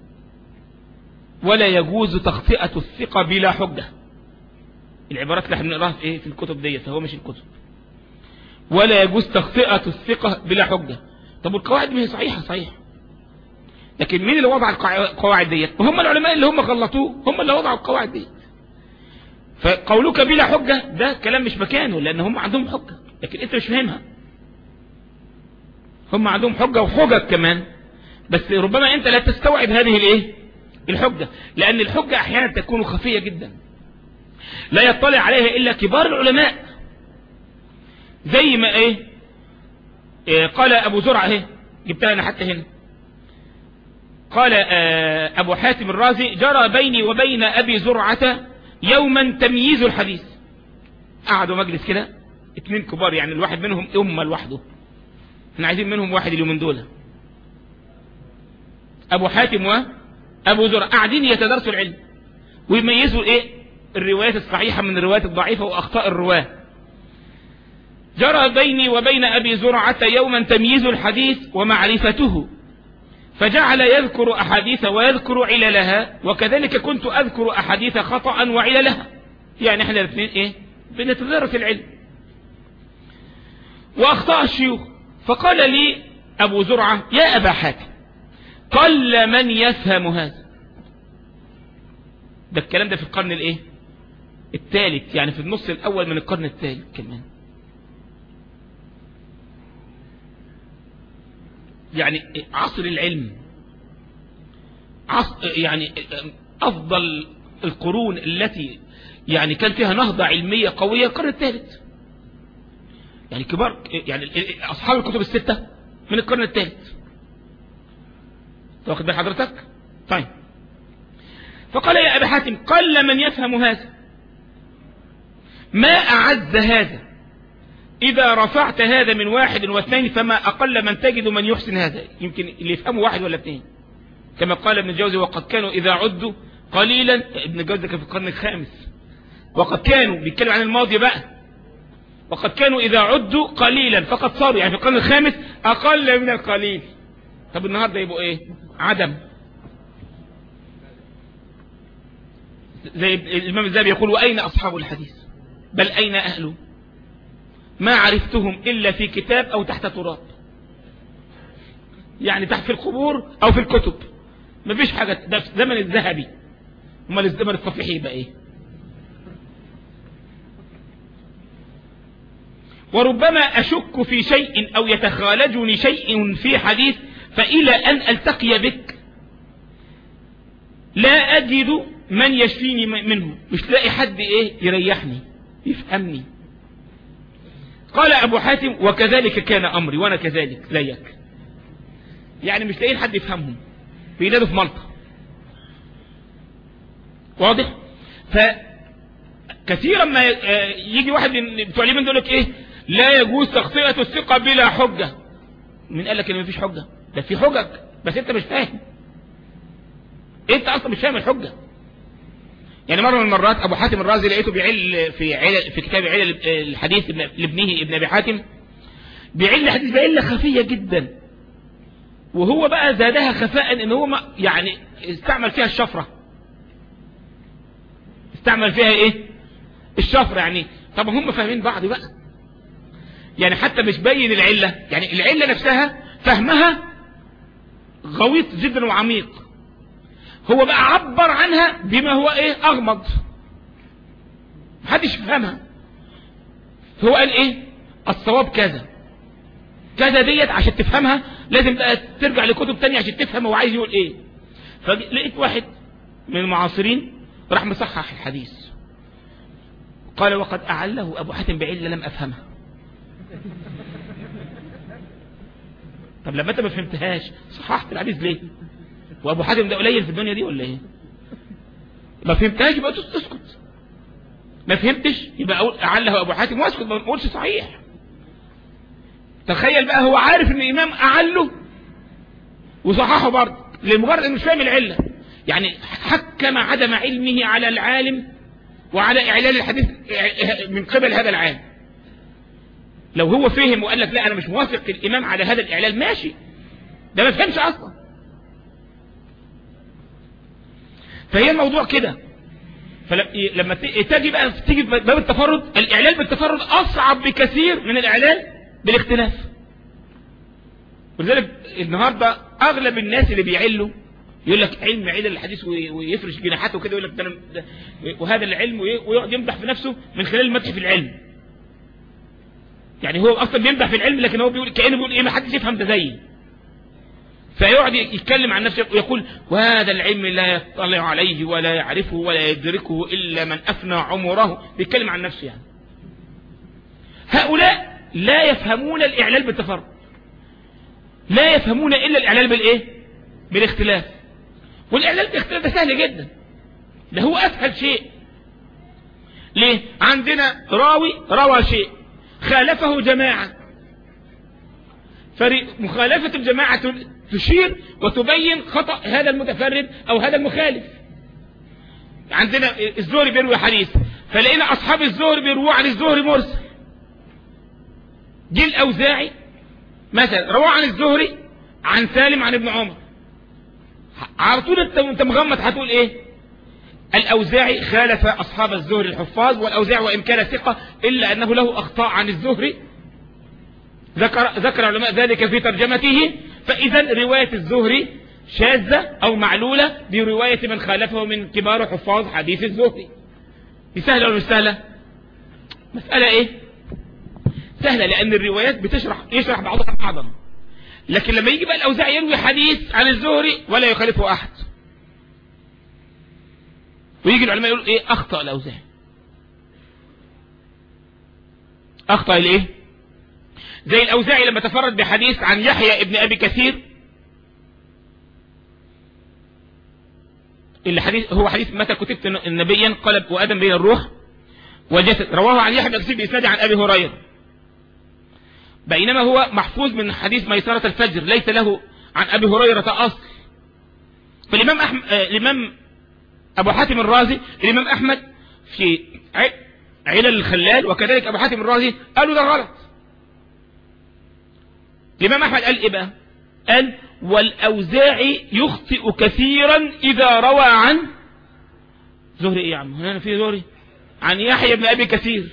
ولا يجوز تخطئة الثقة بلا حجة. العبارات اللي احنا بنقراها في ايه في الكتب ديت، فهو مش الكتب. ولا يجوز تخطئة الثقة بلا حجة. طب والقواعد ما هي صحيحة صحيح، لكن مين اللي وضع القواعد ديت؟ وهم العلماء اللي هم غلطوه، هم اللي وضعوا القواعد ديت. فقولك بلا حجة ده كلام مش مكانه، لان هم عندهم حجة لكن انت مش فاهمها. هم عندهم حجة وحجج كمان، بس ربما انت لا تستوعب هذه الايه الحجة، لان الحجة احيانا تكون خفية جدا لا يطلع عليها الا كبار العلماء. زي ما ايه قال ابو زرعة اهي، جبتها انا حتى هنا. قال ابو حاتم الرازي: جرى بيني وبين ابي زرعة يوما تمييز الحديث. قعدوا مجلس كده 2 كبار، يعني الواحد منهم امه لوحده، احنا عايزين منهم واحد اليومين دول. ابو حاتم وابو زرعة قاعدين يتدارسوا العلم ويميزوا ايه الروايات الصحيحة من الروايات الضعيفة واخطاء الرواه. جرى بيني وبين ابي زرعة يوما تمييز الحديث ومعرفته، فجعل يذكر احاديث ويذكر عللها، وكذلك كنت اذكر احاديث خطأ وعللها. يعني احنا الاثنين ايه بنتدارس العلم. واخطاء الشيوخ، فقال لي ابو زرعة: يا ابا حاتم، قل من يفهم هذا. ده الكلام ده في القرن الايه الثالث، يعني في النص الاول من القرن الثالث كمان. يعني عصر العلم، يعني افضل القرون التي يعني كان فيها نهضة علمية قوية القرن الثالث. يعني كبار، يعني اصحاب الكتب الستة من القرن الثالث. واخد بال حضرتك؟ طيب. فقال: يا ابا حاتم، قل من يفهم هذا، ما اعز هذا، اذا رفعت هذا من 1 و2 فما اقل من تجد من يحسن هذا. يمكن اللي يفهموا 1 ولا 2، كما قال ابن الجوزي: وقد كانوا اذا عدوا قليلا. ابن الجوزي كان في القرن الخامس. وقد كانوا بيتكلم عن الماضي بقى، وقد كانوا اذا عدوا قليلا فقد صاروا، يعني في القرن الخامس اقل من القليل. طب النهارده يبقوا ايه؟ عدم. زي الامام الذهبي يقول: واين اصحاب الحديث؟ بل اين اهله؟ ما عرفتهم الا في كتاب او تحت تراب. يعني تحت في القبور او في الكتب، ما فيش حاجة. ده في الزمن الذهبي. امال الزمن الصفيحي يبقى ايه؟ وربما اشك في شيء او يتخالجني شيء في حديث، فإلى أن ألتقي بك لا أجد من يشفيني منه. مش لاقي حد إيه يريحني يفهمني. قال أبو حاتم: وكذلك كان أمري، وأنا كذلك زيك. يعني مش لاقيين حد يفهمهم، بينادوا في ملطة. واضح؟ فكثيرا ما يجي واحد من بتوع اليمين يقول لك إيه، لا يجوز تخطئة الثقة بلا حجة. من قال لك إن مفيش حجة؟ ده في حجج، بس انت مش فاهم. انت اصلا مش فاهم الحجة. يعني مرة من المرات ابو حاتم الرازي لقيته بيعل في كتاب علل الحديث لابنه ابن ابي حاتم، بيعل الحديث بعلة خفية جدا، وهو بقى زادها خفاء ان هو يعني استعمل فيها الشفرة. استعمل فيها ايه الشفرة. يعني طب هم فاهمين بعض بقى، يعني حتى مش باين العلة، يعني العلة نفسها فهمها غويط جدا وعميق، هو بقى عبر عنها بما هو ايه اغمض، محدش يفهمها. هو قال ايه الصواب كذا كذا ديت، عشان تفهمها لازم بقى ترجع لكتب تانية عشان تفهم هو عايز يقول ايه. فلقيت واحد من المعاصرين راح مصحح الحديث، قال: وقد أعله أبو حاتم بعلة لم أفهمها. طب لما انت ما فهمتهاش صححت الحديث ليه؟ وابو حاتم ده قليل في الدنيا دي ولا ايه؟ ما فهمتهاش يبقى تسكت، ما فهمتش يبقى اقول اعله ابو حاتم واسكت، ما نقولش صحيح. تخيل بقى هو عارف ان الامام اعله وصححه برضه لمجرد انه مش فاهم العله، يعني حكم عدم علمه على العالم وعلى اعلال الحديث من قبل هذا العالم. لو هو فهم وقال لك لا انا مش موافق الامام على هذا الاعلال ماشي، ده ما فهمش اصلا. فهي الموضوع كده. فلما تيجي بقى تيجي باب التفرد، الاعلال بالتفرد اصعب بكثير من الاعلال بالاختلاف. ولذلك النهارده اغلب الناس اللي بيعلوا يقول لك علم علل الحديث ويفرش جناحاته كده ويقول لك ده وهذا العلم، ويقعد يمدح في نفسه من خلال المدح في العلم. يعني هو اصلا بيمدح في العلم لكن هو بيقول كأنه بيقول ايه ما حدش يفهم ده زيي، فيقعد يتكلم عن نفسه ويقول وهذا العلم لا يطلع عليه ولا يعرفه ولا يدركه الا من افنى عمره، بيتكلم عن نفسه يعني. هؤلاء لا يفهمون الاعلال بالتفرد، لا يفهمون الا الاعلال بالايه؟ بالاختلاف. والاعلال بالاختلاف ده سهل جدا، ده هو اسهل شيء. ليه؟ عندنا راوي روى شيء خالفه جماعة، مخالفة الجماعة تشير وتبين خطأ هذا المتفرد او هذا المخالف. عندنا الزهري بيروي حديث فلقينا اصحاب الزهري بيرووا عن الزهري مرسل، جه الاوزاعي مثلا رواه عن الزهري عن سالم عن ابن عمر، على طول انت مغمض هتقول ايه؟ الاوزاعي خالف اصحاب الزهري الحفاظ، والاوزاعي وان كان ثقة الا انه له اخطاء عن الزهري ذكر علماء ذلك في ترجمته. فاذا رواية الزهري شاذة او معلولة برواية من خالفه من كبار حفاظ حديث الزهري. دي سهلة ولا مش سهلة؟ مسألة ايه؟ سهلة، لان الروايات يشرح بعضها بعضا. لكن لما يجي بقى الاوزاعي يروي حديث عن الزهري ولا يخالفه احد، ويجي العلماء يقولوا ايه؟ اخطأ الاوزاعي. اخطأ الايه؟ زي الاوزاعي لما تفرد بحديث عن يحيى ابن ابي كثير، الحديث هو حديث متى كتبت نبيا قلب وادم بين الروح والجسد، رواه عن يحيى بن كثير باسناد عن ابي هريره، بينما هو محفوظ من حديث ميسرة الفجر ليس له عن ابي هريره اصل. فالامام الامام ابو حاتم الرازي، الامام احمد في علل الخلال وكذلك ابو حاتم الرازي قالوا ده غلط. الامام احمد قال ايه بقى؟ قال والاوزاعي يخطئ كثيرا اذا روى عن زهري. ايه يا عم هنا في زهري؟ عن يحيى بن ابي كثير.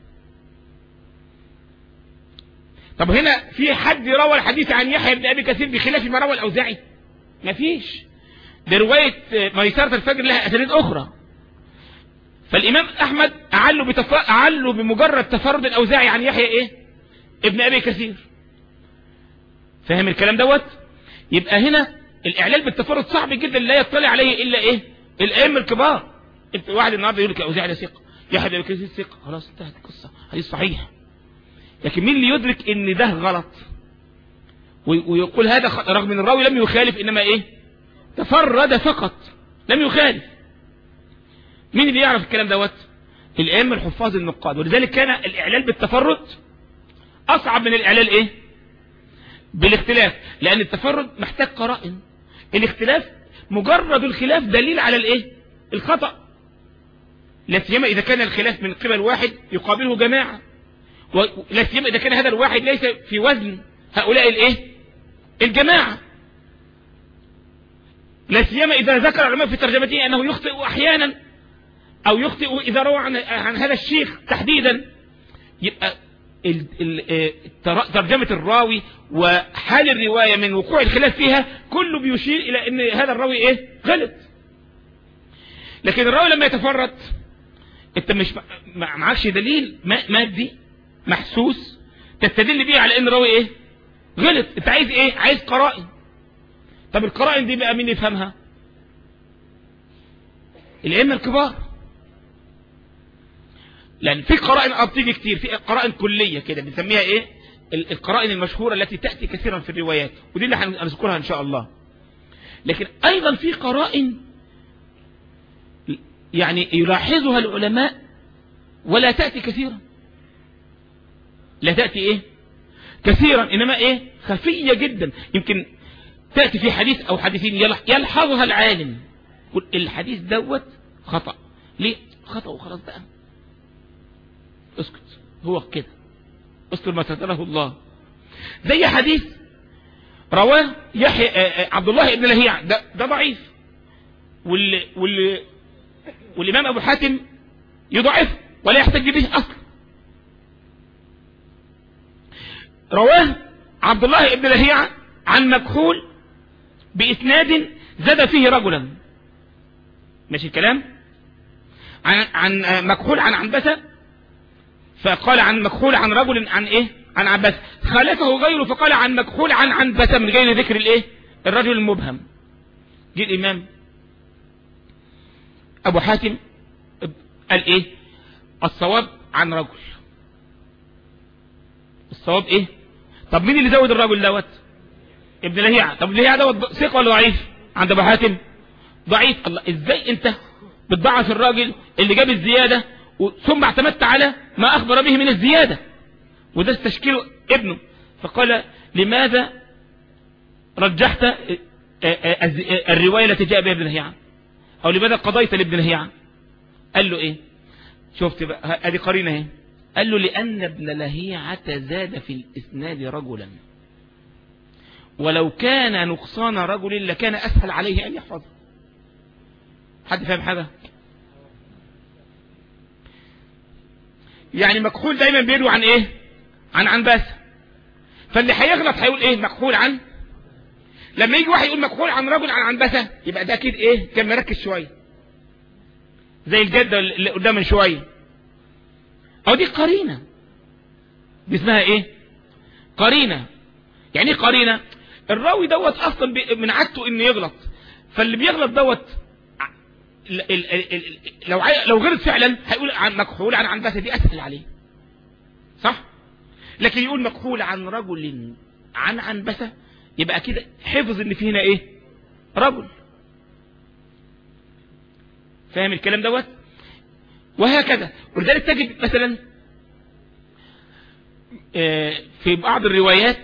طب هنا في حد روى الحديث عن يحيى بن ابي كثير بخلاف ما روى الاوزاعي؟ مفيش. ده رواية ميسرة الفجر لها اسانيد اخرى. فالامام احمد اعله بمجرد تفرد الاوزاعي عن يحيى ايه؟ ابن ابي كثير. فاهم الكلام دوت؟ يبقى هنا الاعلال بالتفرد صعب جدا لا يطلع عليه الا ايه؟ الائمه الكبار. انت واحد النهارده يقول لك الاوزاعي ده ثقه، يحيى بن ابي كثير ثقه، خلاص انتهت القصه، حديث صحيح. لكن مين اللي يدرك ان ده غلط ويقول هذا رغم ان الراوي لم يخالف انما ايه؟ تفرد فقط لم يخالف. مين اللي يعرف الكلام دوت؟ الائمه الحفاظ النقاد. ولذلك كان الاعلال بالتفرد اصعب من الاعلال ايه؟ بالاختلاف، لان التفرد محتاج قرائن، الاختلاف مجرد الخلاف دليل على الايه؟ الخطأ، لا سيما اذا كان الخلاف من قبل واحد يقابله جماعة، ولا سيما اذا كان هذا الواحد ليس في وزن هؤلاء الايه؟ الجماعة، لا سيما اذا ذكر العلماء في ترجمته انه يخطئ احيانا او يخطئ اذا روى عن هذا الشيخ تحديدا. يبقى ترجمة الراوي وحال الرواية من وقوع الخلاف فيها كله بيشير الى ان هذا الراوي ايه؟ غلط. لكن الراوي لما يتفرد انت مش معكش دليل مادي محسوس تستدل بيه على ان الراوي ايه؟ غلط. انت عايز ايه؟ عايز قرائن. طب القرائن دي بقى مين يفهمها؟ الائمه الكبار. لان في قرائن بتيجي كتير، في قرائن كليه كده بنسميها ايه؟ القرائن المشهورة التي تأتي كثيرا في الروايات، ودي اللي هنذكرها إن شاء الله. لكن أيضا في قرائن يعني يلاحظها العلماء ولا تأتي كثيرا، لا تأتي إيه كثيرا، إنما إيه خفية جدا، يمكن تأتي في حديث أو حديثين يلحظها العالم، يقول الحديث دوت خطأ. ليه خطأ؟ وخلاص بقى اسكت، هو كده استر ما ستره الله. زي حديث رواه يحيى عبد الله بن لهيعة، ده ضعيف، والإمام أبو حاتم يضعفه ولا يحتج به أصلا. رواه عبد الله بن لهيعة عن مكحول بإسناد زاد فيه رجلا، ماشي الكلام، عن مكحول عن عنبسة، فقال عن مكحول عن رجل عن ايه عن عنبسة، خالفه غيره فقال عن مكحول عن عنبسة من غير ذكر الايه الرجل المبهم. جه الإمام أبو حاتم قال ايه الصواب عن رجل، الصواب ايه. طب مين اللي زود الرجل دوت؟ ابن لهيعة. طب ابن لهيعة دوت ثقة ولا ضعيف؟ عند أبو حاتم ضعيف. الله، ازاي انت بتضعف الراجل اللي جاب الزيادة ثم اعتمدت على ما أخبر به من الزيادة؟ وده تشكيل ابنه. فقال لماذا رجحت الرواية التي جاء بها ابن لهيعة، أو لماذا قضيت لابن لهيعة؟ قال له ايه، شفت بقى ادي قرينه اهي، قال له لأن ابن لهيعة زاد في الإسناد رجلا، ولو كان نقصان رجل لكان أسهل عليه أن يحفظه. حد فاهم حاجة؟ يعني مكحول دايما بيروي عن ايه عن عنباسة، فاللي هيغلط هيقول ايه مكحول عن، لما يجي واحد يقول مكحول عن رجل عن عنباسة يبقى ده اكيد ايه كان مركز شوية، زي الجدة اللي قدام من شوية. او دي قرينة، دي اسمها ايه قرينة. يعني ايه قرينة؟ الراوي دوت اصلا من عادته انه يغلط، فاللي بيغلط دوت لو غلط فعلا هيقول عن مكحول عن عنبسة، دي اسهل عليه صح. لكن يقول مكحول عن رجل عن عنبسة يبقى كده حفظ ان في هنا ايه رجل. فاهم الكلام دوت؟ وهكذا. ولذلك تجد مثلا في بعض الروايات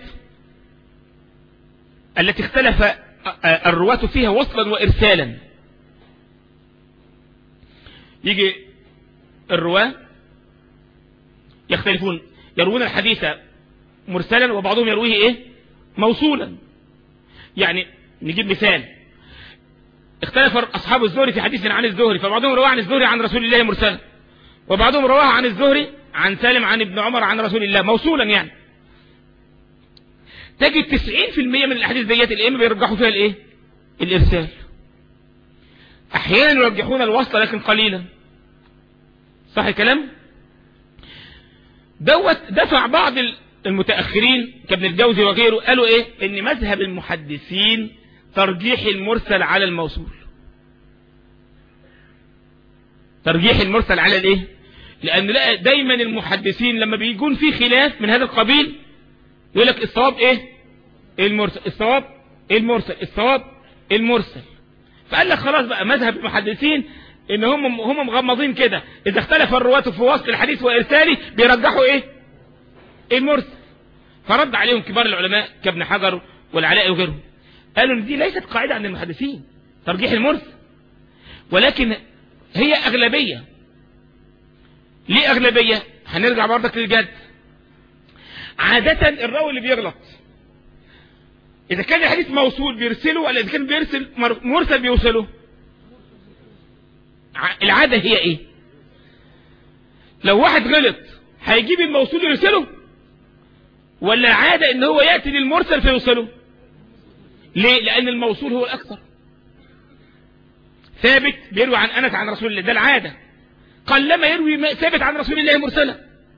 التي اختلف الرواة فيها وصلا وإرسالا، يجي الرواة يختلفون، يروون الحديث مرسلا وبعضهم يرويه ايه موصولا. يعني نجيب مثال، اختلف أصحاب الزهري في حديث عن الزهري، فبعضهم رواه عن الزهري عن رسول الله مرسلا، وبعضهم رواه عن الزهري عن سالم عن ابن عمر عن رسول الله موصولا. يعني تجد 90% من الأحاديث ديت الائمه بيرجحوا فيها الايه الإرسال. أحيانا يرجحون الوصل لكن قليلا، صح الكلام دوت. دفع بعض المتأخرين كابن الجوزي وغيره قالوا ايه ان مذهب المحدثين ترجيح المرسل على الموصول، ترجيح المرسل على الايه، لان لا دايما المحدثين لما بيكون في خلاف من هذا القبيل يقول لك الصواب ايه المرسل، الصواب المرسل، الصواب المرسل. فقال لك خلاص بقى مذهب المحدثين ان هم مغمضين كده، اذا اختلف الرواة في وصل الحديث وارساله بيرجحوا ايه المرسل. فرد عليهم كبار العلماء كابن حجر والعلاء وغيرهم، قالوا ان دي ليست قاعدة عند المحدثين ترجيح المرسل، ولكن هي اغلبية. ليه اغلبية؟ هنرجع برضك للجد. عادة الراوي اللي بيغلط اذا كان الحديث موصول بيرسله ولا اذا كان بيرسل مرسل بيوصله. العادة هي ايه؟ لو واحد غلط هيجيب الموصول يرسله، ولا العادة ان هو يأتي للمرسل فيوصله؟ ليه؟ لان الموصول هو الاكثر. ثابت بيروي عن انس عن رسول الله، ده العادة. قلما يروي ثابت عن رسول الله مرسلا.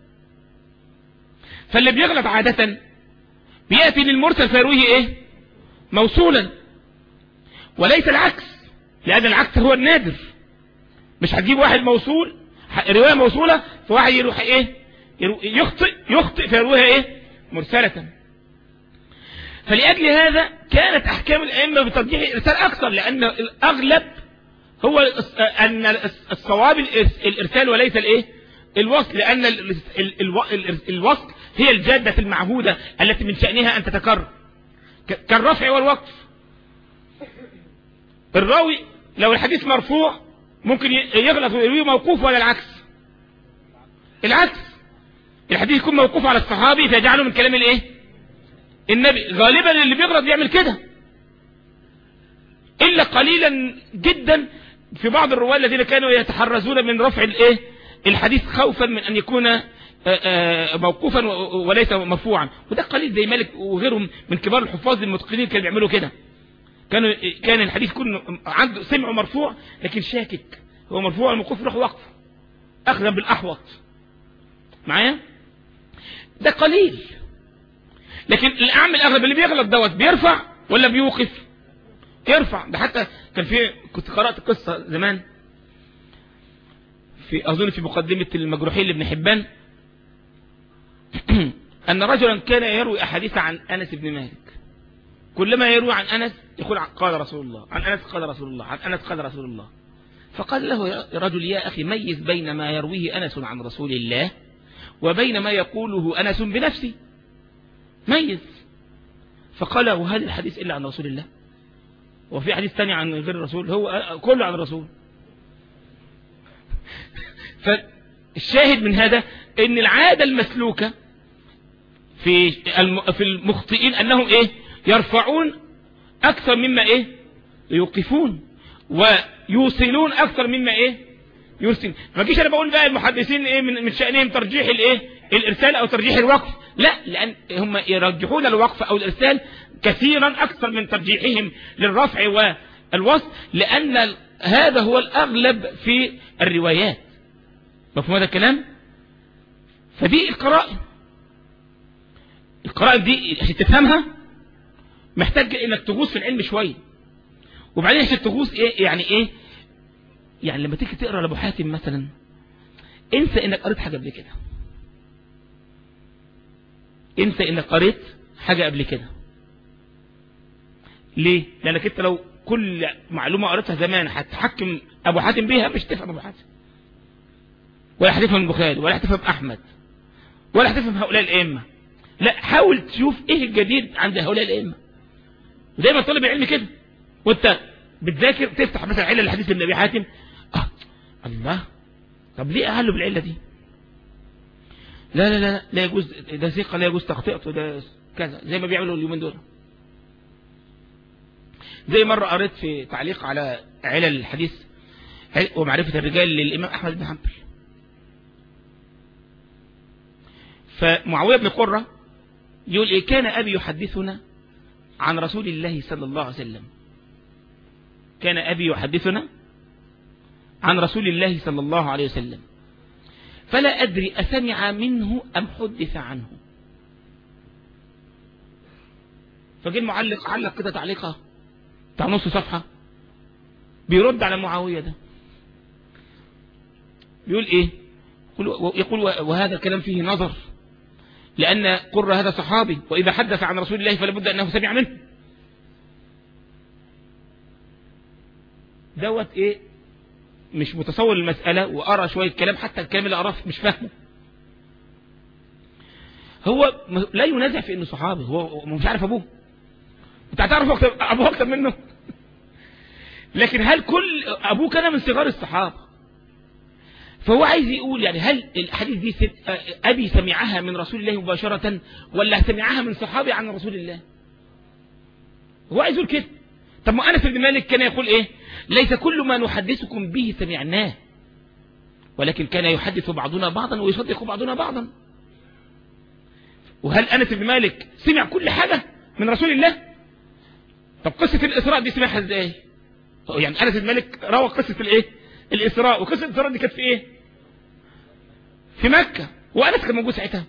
فاللي بيغلط عادة بيأتي للمرسل فيرويه ايه موصولا، وليس العكس، لان العكس هو النادر. مش هتجيب واحد موصول رواية موصولة فواحد يروح ايه يخطئ فيرويها ايه مرسلة. فلأجل هذا كانت أحكام الأئمة بترجيح الإرسال أكثر، لأن الأغلب هو أن الصواب الإرسال وليس الإيه الوصل، لأن الوصل هي الجادة المعهودة التي من شأنها أن تتكرر كالرفع والوقف. الراوي لو الحديث مرفوع ممكن يغلط ويرويه موقوف، ولا العكس الحديث يكون موقوف على الصحابي فيجعله من كلام الايه النبي. غالبا اللي بيغلط بيعمل كده، الا قليلا جدا في بعض الرواه الذين كانوا يتحرزون من رفع الايه الحديث خوفا من ان يكون موقوفا وليس مرفوعا، وده قليل زي مالك وغيرهم من كبار الحفاظ المتقنين كانوا بيعملوا كده. كان الحديث يكون عنده سمعه مرفوع لكن شاكك هو مرفوع الموقوف يروح وقف اخذا بالاحوط معايا، ده قليل. لكن الاعم الاغلب اللي بيغلط دوت بيرفع ولا بيوقف؟ يرفع. ده حتى كان كنت قرأت قصة زمان اظن في مقدمة المجروحين لابن حبان ان رجلا كان يروي احاديث عن انس بن مالك، كلما يروي عن انس يقول قال رسول الله، عن انس قال رسول الله، عن انس قال رسول الله. فقال له يا رجل يا اخي ميز بين ما يرويه انس عن رسول الله وبين ما يقوله انس بنفسه، ميز. فقال وهل الحديث الا عن رسول الله؟ وفي حديث ثاني عن غير الرسول؟ هو كله عن الرسول. فالشاهد من هذا ان العادة المسلوكة في المخطئين انهم يرفعون اكثر مما يوقفون، ويوصلون اكثر مما يرسل. ما جيش انا بقول بقى المحدثين من شأنهم ترجيح الارسال او ترجيح الوقف، لا، لان هم يرجحون الوقف او الارسال كثيرا اكثر من ترجيحهم للرفع والوصل، لان هذا هو الاغلب في الروايات. مفهوم هذا الكلام؟ فدي القرائن دي عشان تفهمها محتاج انك تغوص في العلم شويه. وبعدين عشان تغوص يعني لما تيجي تقرا لابو حاتم مثلا انسى انك قريت حاجه قبل كده، انسى انك قريت حاجه قبل كده. ليه؟ لانك انت لو كل معلومه قريتها زمان هتحكم ابو حاتم بيها مش تفهم ابو حاتم، ولا هتفهم البخاري، ولا هتفهم احمد، ولا هتفهم هؤلاء الائمه. لا، حاول تشوف ايه الجديد عند هؤلاء الائمه. ودايما طالب العلم كده وانت بتذاكر تفتح مثلا علة الحديث لابن ابي حاتم، الله، طب ليه قالوا بالعله دي؟ لا لا لا لا يجوز، ده ثقه لا يجوز تخطئته، ده كذا، زي ما بيعملوا اليومين دول. زي مره قريت في تعليق على علل الحديث ومعرفه الرجال للامام احمد بن حنبل، فمعاويه بن قره يقول كان ابي يحدثنا عن رسول الله صلى الله عليه وسلم، كان ابي يحدثنا عن رسول الله صلى الله عليه وسلم، فلا ادري اسمع منه ام حدث عنه. فجاء المعلق علق كده تعليقه بتاع نص صفحه بيرد على معاويه ده، بيقول يقول وهذا الكلام فيه نظر، لأن قرة هذا صحابي، وإذا حدث عن رسول الله فلا بد أنه سمع منه. دوت مش متصور المسألة، وأرى شوية كلام حتى الكلام اللي أراه مش فاهمه. هو لا ينازع في إنه صحابي، هو مش عارف أبوه، أنت هتعرف أبوه أكتر منه. لكن هل كل أبوه كان من صغار الصحابة؟ فهو عايز يقول يعني هل الحديث دي أبي سمعها من رسول الله مباشرة ولا سمعها من صحابي عن رسول الله؟ هو عايز يقول كده. طب ما أنس بن مالك كان يقول ليس كل ما نحدثكم به سمعناه، ولكن كان يحدث بعضنا بعضا ويصدق بعضنا بعضا. وهل أنس بن مالك سمع كل حاجة من رسول الله؟ طب قصة الإسراء دي سمعها ازاي؟ يعني أنس بن مالك روى قصة الإسراء، وقصة الإسراء دي كانت في في مكة، وأنس كان موجود ساعتها،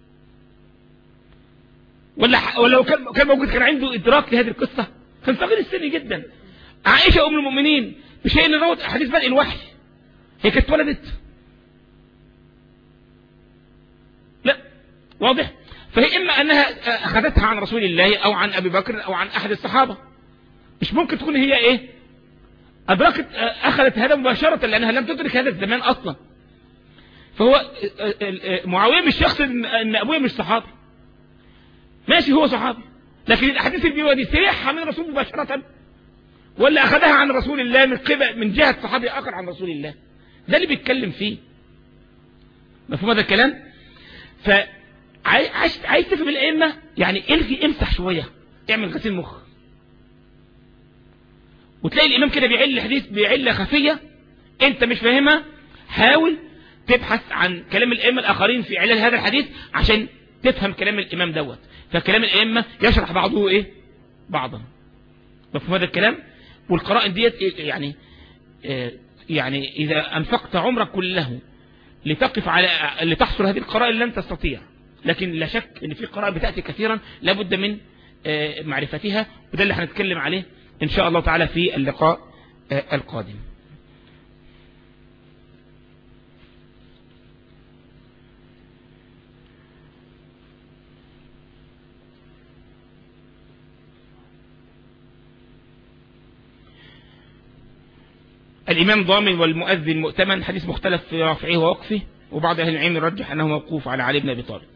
ولا لو كان موجود كان عنده إدراك لهذه القصة؟ كان صغير السن جدا. عائشة أم المؤمنين مش هي اللي روت أحاديث بدء الوحي، هي كانت ولدت. لا، واضح. فهي إما أنها أخذتها عن رسول الله أو عن أبي بكر أو عن أحد الصحابة، مش ممكن تكون هي إيه أدركت أخذت هذا مباشرة، لأنها لم تدرك هذا الزمان أصلا. فهو معاوية مش شخص إن أبويا مش صحابي، ماشي هو صحابي، لكن الأحاديث البيوة دي سمعها من الرسول مباشرة ولا أخذها عن رسول الله من جهة صحابي آخر عن رسول الله؟ ده اللي بيتكلم فيه. مفهوم هذا الكلام؟ عايز تفهم الأئمة، يعني امسح شوية، اعمل غسيل مخ، وتلاقي الإمام كده بيعل الحديث بعلة خفية أنت مش فاهمها. حاول تبحث عن كلام الأئمة الآخرين في علل هذا الحديث عشان تفهم كلام الإمام دوت. فكلام الأئمة يشرح بعضه إيه بعضا. مفهوم هذا الكلام؟ والقرائن ديت يعني إذا أنفقت عمرك كله لتقف على لتحصل هذه القرائن لن تستطيع، لكن لا شك ان في قرائن بتأتي كثيرا لابد من معرفتها، وده اللي هنتكلم عليه ان شاء الله تعالى في اللقاء القادم. الإمام ضامن والمؤذن مؤتمن، حديث مختلف في رفعه ووقفه، وبعض أهل العلم يرجح أنه موقوف على علي بن أبي طالب.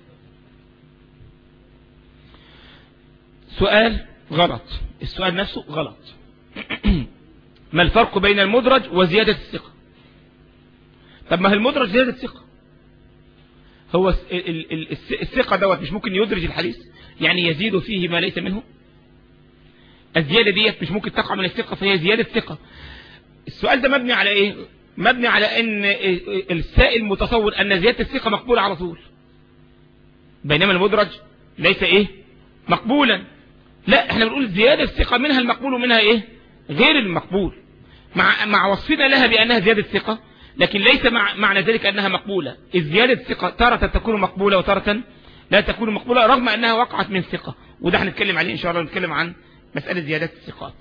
سؤال غلط، السؤال نفسه غلط. ما الفرق بين المدرج وزيادة الثقة؟ طب ما هي المدرج زيادة الثقة، هو الثقة دوت مش ممكن يدرج الحديث، يعني يزيد فيه ما ليس منه. الزيادة ديت مش ممكن تقع من الثقة فهي زيادة ثقة. السؤال ده مبني على ايه؟ مبني على ان السائل متصور ان زيادة الثقة مقبولة على طول، بينما المدرج ليس ايه مقبولا. لا، احنا بنقول زيادة الثقة منها المقبول ومنها ايه غير المقبول، مع وصفنا لها بانها زيادة ثقة، لكن ليس معنى ذلك انها مقبولة. الزيادة الثقة تارة تكون مقبولة وتارة لا تكون مقبولة رغم انها وقعت من ثقة، وده هنتكلم عليه ان شاء الله. نتكلم عن مسألة زيادة الثقات.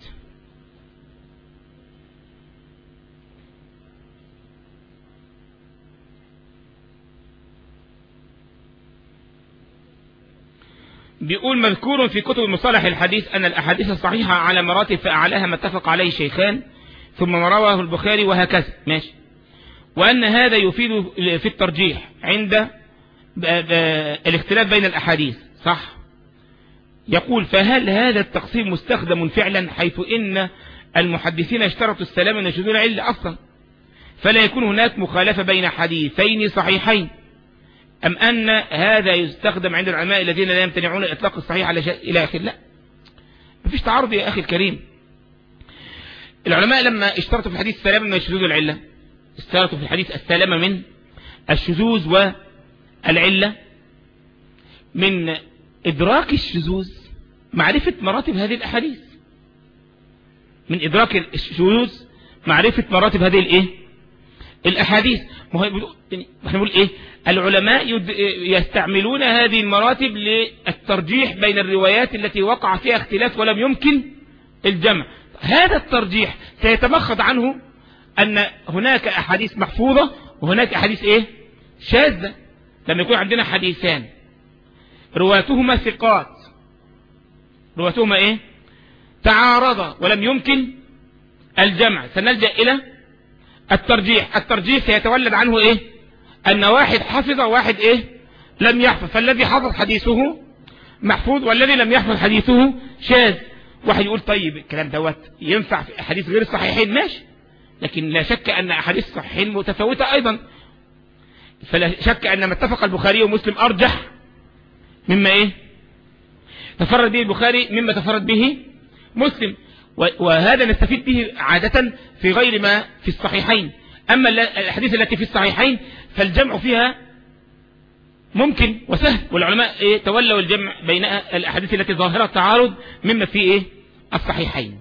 بيقول مذكور في كتب مصطلح الحديث أن الأحاديث الصحيحة على مراتب، فأعلاها ما اتفق عليه الشيخان ثم ما رواه البخاري وهكذا، ماشي. وأن هذا يفيد في الترجيح عند الاختلاف بين الأحاديث، صح. يقول فهل هذا التقسيم مستخدم فعلا، حيث إن المحدثين اشترطوا السلام من شذوذ العلة أصلا، فلا يكون هناك مخالفة بين حديثين صحيحين، أم أن هذا يستخدم عند العلماء الذين لا يمتنعون إطلاق الصحيح على شيء إلى آخر؟ لا، مفيش تعارض يا أخي الكريم. العلماء لما اشترطوا في الحديث السلامة من الشذوذ والعلة، اشترطوا في الحديث السلامة من الشذوذ والعلة. من إدراك الشذوذ معرفة مراتب هذه الأحاديث، من إدراك الشذوذ معرفة مراتب هذه الأحاديث. احنا بنقول ايه؟ العلماء يستعملون هذه المراتب للترجيح بين الروايات التي وقع فيها اختلاف ولم يمكن الجمع. هذا الترجيح سيتمخض عنه أن هناك أحاديث محفوظة وهناك أحاديث شاذة. لما يكون عندنا حديثان رواتهما ثقات، رواتهما تعارضا ولم يمكن الجمع، سنلجأ إلى الترجيح. الترجيح سيتولد عنه أن واحد حفظ وواحد لم يحفظ، فالذي حفظ حديثه محفوظ والذي لم يحفظ حديثه شاذ. واحد يقول طيب الكلام دوت ينفع في أحاديث غير الصحيحين، ماشي، لكن لا شك أن أحاديث الصحيحين متفاوتة أيضا. فلا شك أن ما اتفق البخاري ومسلم أرجح مما تفرد به البخاري مما تفرد به مسلم، وهذا نستفيد به عادة في غير ما في الصحيحين. أما الحديث التي في الصحيحين فالجمع فيها ممكن وسهل، والعلماء تولوا الجمع بين الأحاديث التي ظاهرة التعارض مما في الصحيحين.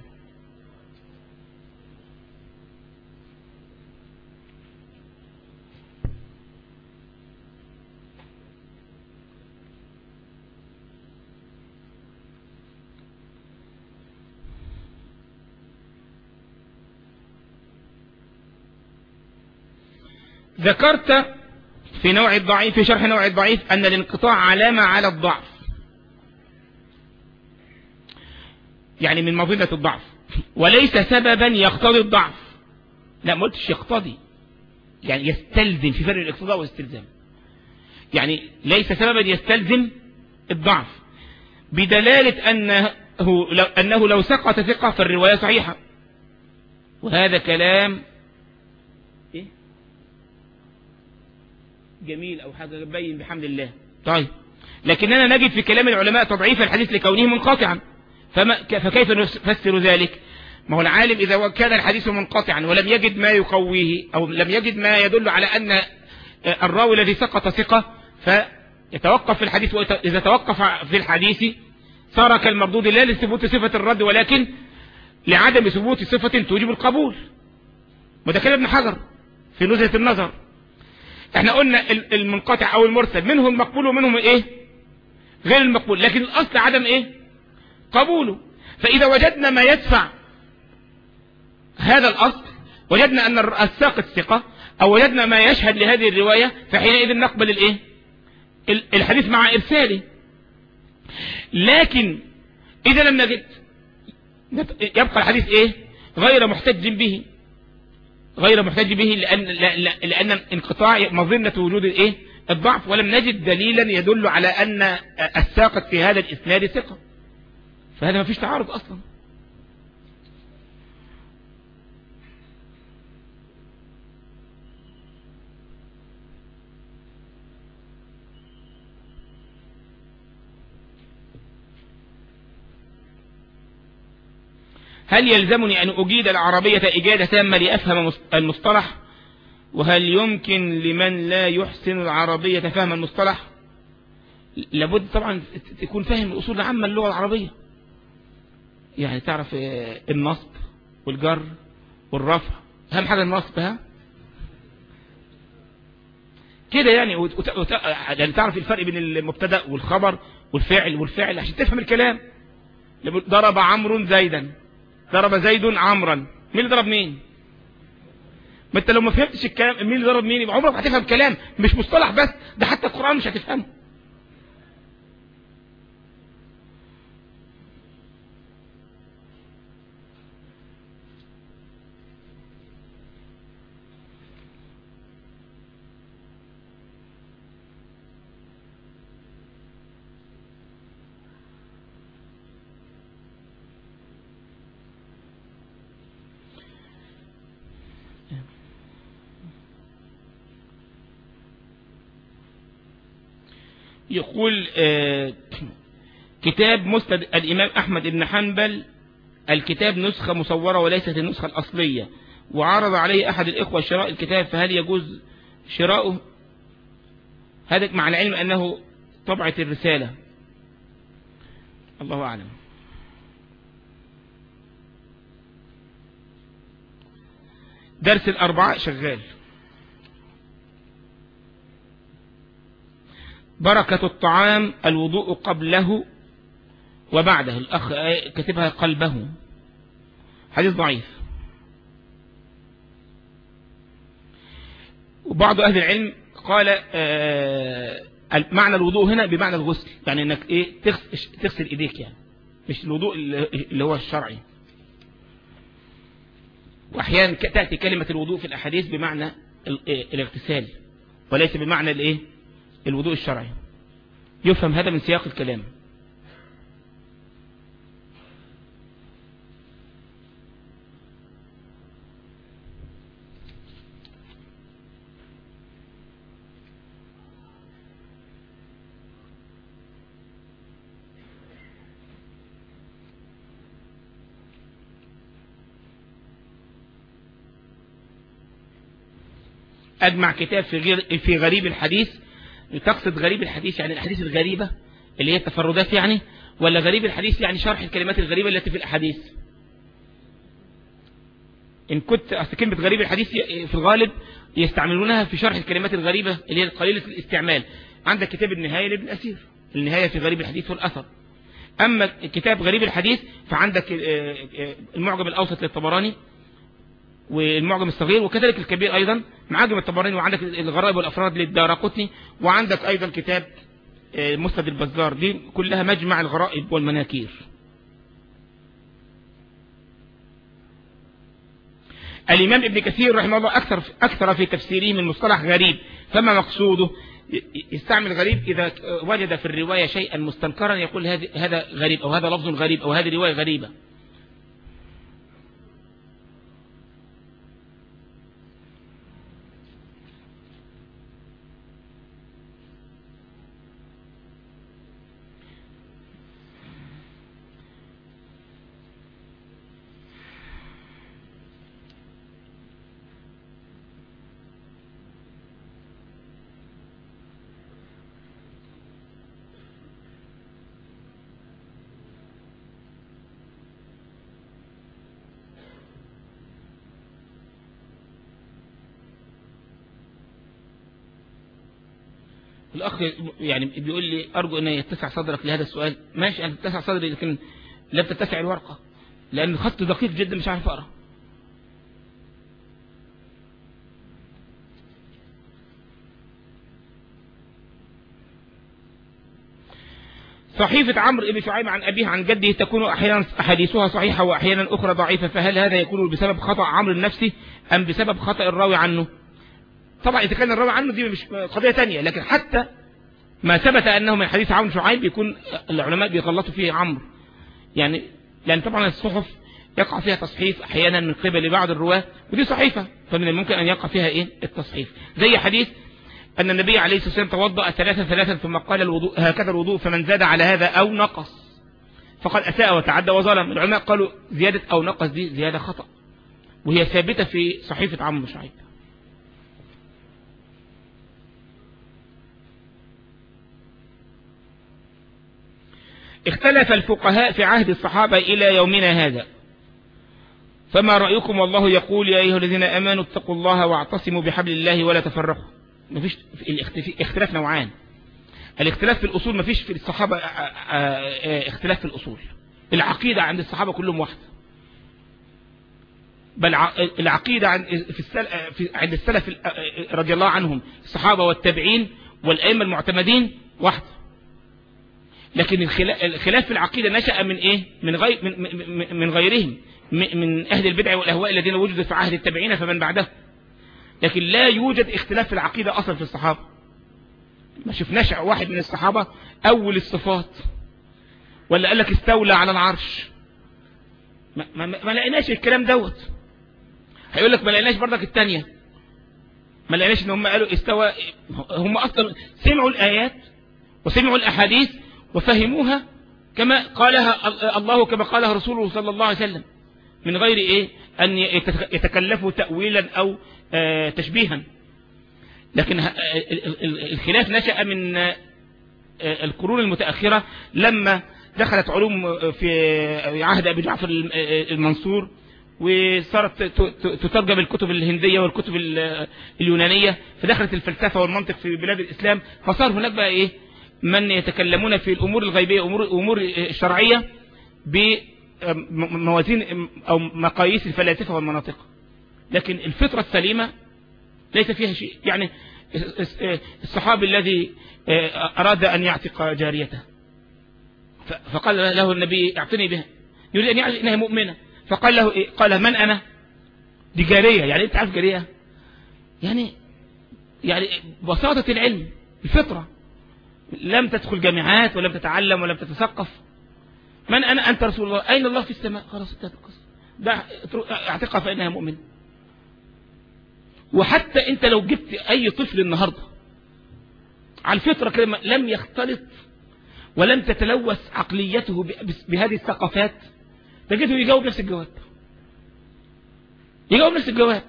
ذكرت في نوع الضعيف في شرح نوع الضعيف أن الانقطاع علامة على الضعف، يعني من مظنة الضعف، وليس سببا يقتضي الضعف. لا، ما قلتش يقتضي، يعني يستلزم، في فرق الاقتضاء والاستلزام. يعني ليس سببا يستلزم الضعف، بدلالة أنه لو سقط ثقة فالرواية صحيحة. وهذا كلام جميل أو حاجة بين بحمد الله. طيب، لكننا نجد في كلام العلماء تضعيف الحديث لكونه منقطعا، فكيف نفسر ذلك؟ ما هو العالم إذا كان الحديث منقطعا ولم يجد ما يقويه أو لم يجد ما يدل على أن الراوي الذي سقط ثقة، فيتوقف في الحديث. وإذا توقف في الحديث صار كالمردود، لا لثبوت صفة الرد ولكن لعدم ثبوت صفة توجب القبول. وده كلام ابن حجر في نزهة النظر. احنا قلنا المنقطع او المرسل منهم المقبول ومنهم ايه غير المقبول، لكن الاصل عدم ايه قبوله. فاذا وجدنا ما يدفع هذا الاصل، وجدنا ان الساقط ثقة او وجدنا ما يشهد لهذه الرواية، فحينئذ نقبل الايه الحديث مع ارساله. لكن اذا لم نجد يبقى الحديث ايه غير محتج به، غير محتج به لأن انقطاع مظنة وجود الايه الضعف، ولم نجد دليلا يدل على أن الساقط في هذا الإسناد ثقة، فهذا ما فيش تعارض أصلا. هل يلزمني أن أجيد العربية إجادة تامة لأفهم المصطلح؟ وهل يمكن لمن لا يحسن العربية فهم المصطلح؟ لابد طبعا تكون فاهم الأصول العامة اللغة العربية، يعني تعرف النصب والجر والرفع، أهم حاجة النصب كده يعني يعني تعرف الفرق بين المبتدأ والخبر والفعل عشان تفهم الكلام. ضرب عمرو زيدا، ضرب زيد عمرا، مين اللي ضرب مين؟ ما انت لو ما فهمتش الكلام مين اللي ضرب مين يبقى عمرك هتفهم كلام مش مصطلح بس، ده حتى القرآن مش هتفهمه. يقول كتاب مسند الإمام أحمد بن حنبل، الكتاب نسخة مصورة وليست النسخة الأصلية، وعرض عليه أحد الإخوة شراء الكتاب، فهل يجوز شراؤه؟ هذا مع العلم أنه طبعة الرسالة، الله أعلم. درس الأربعاء شغال. بركة الطعام الوضوء قبله وبعده، الأخ كتبها قلبه، حديث ضعيف. وبعض أهل العلم قال معنى الوضوء هنا بمعنى الغسل، يعني انك تغسل ايديك، يعني مش الوضوء اللي هو الشرعي. واحيانا تأتي كلمة الوضوء في الاحاديث بمعنى الاغتسال وليس بمعنى الوضوء الشرعي. يفهم هذا من سياق الكلام. أجمع كتاب في غريب الحديث. تقصد غريب الحديث يعني الأحاديث الغريبة اللي هي التفردات يعني، ولا غريب الحديث يعني شرح الكلمات الغريبة التي في الأحاديث؟ إن كنت أصل كلمة غريب الحديث في الغالب يستعملونها في شرح الكلمات الغريبة اللي هي قليلة الاستعمال. عندك كتاب النهاية لابن أثير، النهاية في غريب الحديث والأثر. أما كتاب غريب الحديث فعندك المعجم الأوسط للطبراني، والمعجم الصغير، وكذلك الكبير أيضا، معاجم الطبراني، وعندك الغرائب والأفراد للدارقطني، وعندك أيضا كتاب مسند البزار. دي كلها مجمع الغرائب والمناكير. الإمام ابن كثير رحمه الله أكثر في تفسيره من مصطلح غريب، فما مقصوده؟ يستعمل غريب إذا وجد في الرواية شيئا مستنكرا يقول هذا غريب، أو هذا لفظ غريب، أو هذه رواية غريبة. الأخ يعني بيقول لي أرجو أن يتسع صدرك لهذا السؤال. ماشي، أن تتسع صدري، لكن لا تتسع الورقة، لأن الخط دقيق جدا مش عارف أقرأ. صحيفة عمرو بن شعيب عن أبيه عن جده تكون أحيانا أحاديثها صحيحة وأحيانا أخرى ضعيفة، فهل هذا يكون بسبب خطأ عمرو النفسي أم بسبب خطأ الراوي عنه؟ طبعا إذا كان الراوي عنه دي مش قضية تانية، لكن حتى ما ثبت أنه من حديث عمرو شعيب بيكون العلماء بيغلطوا فيه عمرو، يعني لأن طبعا الصحف يقع فيها تصحيف أحيانا من قبل بعض الرواة، ودي صحيفة فمن الممكن أن يقع فيها التصحيف. زي حديث أن النبي عليه الصلاة والسلام توضأ ثلاثا ثم قال الوضوء هكذا الوضوء، فمن زاد على هذا أو نقص فقد أساء وتعدى وظلم. العلماء قالوا زيادة أو نقص دي زيادة خطأ، وهي ثابتة في صحيفة عمرو شعيب. اختلف الفقهاء في عهد الصحابة إلى يومنا هذا، فما رأيكم؟ والله يقول يا أيها الذين آمنوا اتقوا الله واعتصموا بحبل الله ولا تفرقوا. مفيش اختلاف نوعان، الاختلاف في الأصول، مفيش في الصحابة اختلاف في الأصول. العقيدة عند الصحابة كلهم واحدة، بل العقيدة عند السلف رضي الله عنهم الصحابة والتابعين والأئمة المعتمدين واحدة. لكن الخلاف في العقيدة نشأ من ايه؟ من غيرهم، من أهل البدع والأهواء الذين وجدوا في عهد التابعين فمن بعده. لكن لا يوجد اختلاف في العقيدة أصلا في الصحابة. ما شفناش واحد من الصحابة أول الصفات ولا قال لك استولى على العرش، ما لقيناش الكلام دوت. هيقول لك ما لقيناش برضك الثانية، ما لقيناش ان هم قالوا استوى. هم اصلا سمعوا الآيات وسمعوا الأحاديث وفهموها كما قالها الله كما قالها رسوله صلى الله عليه وسلم، من غير ايه ان يتكلفوا تأويلا او تشبيها. لكن الخلاف نشأ من القرون المتأخرة لما دخلت علوم في عهد أبي جعفر المنصور، وصارت تترجم الكتب الهندية والكتب اليونانية، فدخلت الفلسفة والمنطق في بلاد الإسلام، فصار هناك بقى ايه من يتكلمون في الأمور الغيبية أمور الشرعية بموازين أو مقاييس الفلاسفة والمناطق. لكن الفطرة السليمة ليس فيها شيء. يعني الصحابي الذي أراد أن يعتق جاريته فقال له النبي اعطني بها، يريد أن يعرف إنها مؤمنة، فقال له إيه؟ قال من أنا؟ دي جارية. يعني أنت عارف جارية؟ يعني بساطة العلم، الفطرة، لم تدخل جامعات ولم تتعلم ولم تتثقف. من أنا؟ أنت رسول الله. أين الله؟ في السماء. خلاص انتهت القصة، ده اعتقها فإنها مؤمنة. وحتى أنت لو جبت أي طفل النهاردة على الفطرة كده لم يختلط ولم تتلوث عقليته بهذه الثقافات، تجده يجاوب نفس الجواب، يجاوب نفس الجواب.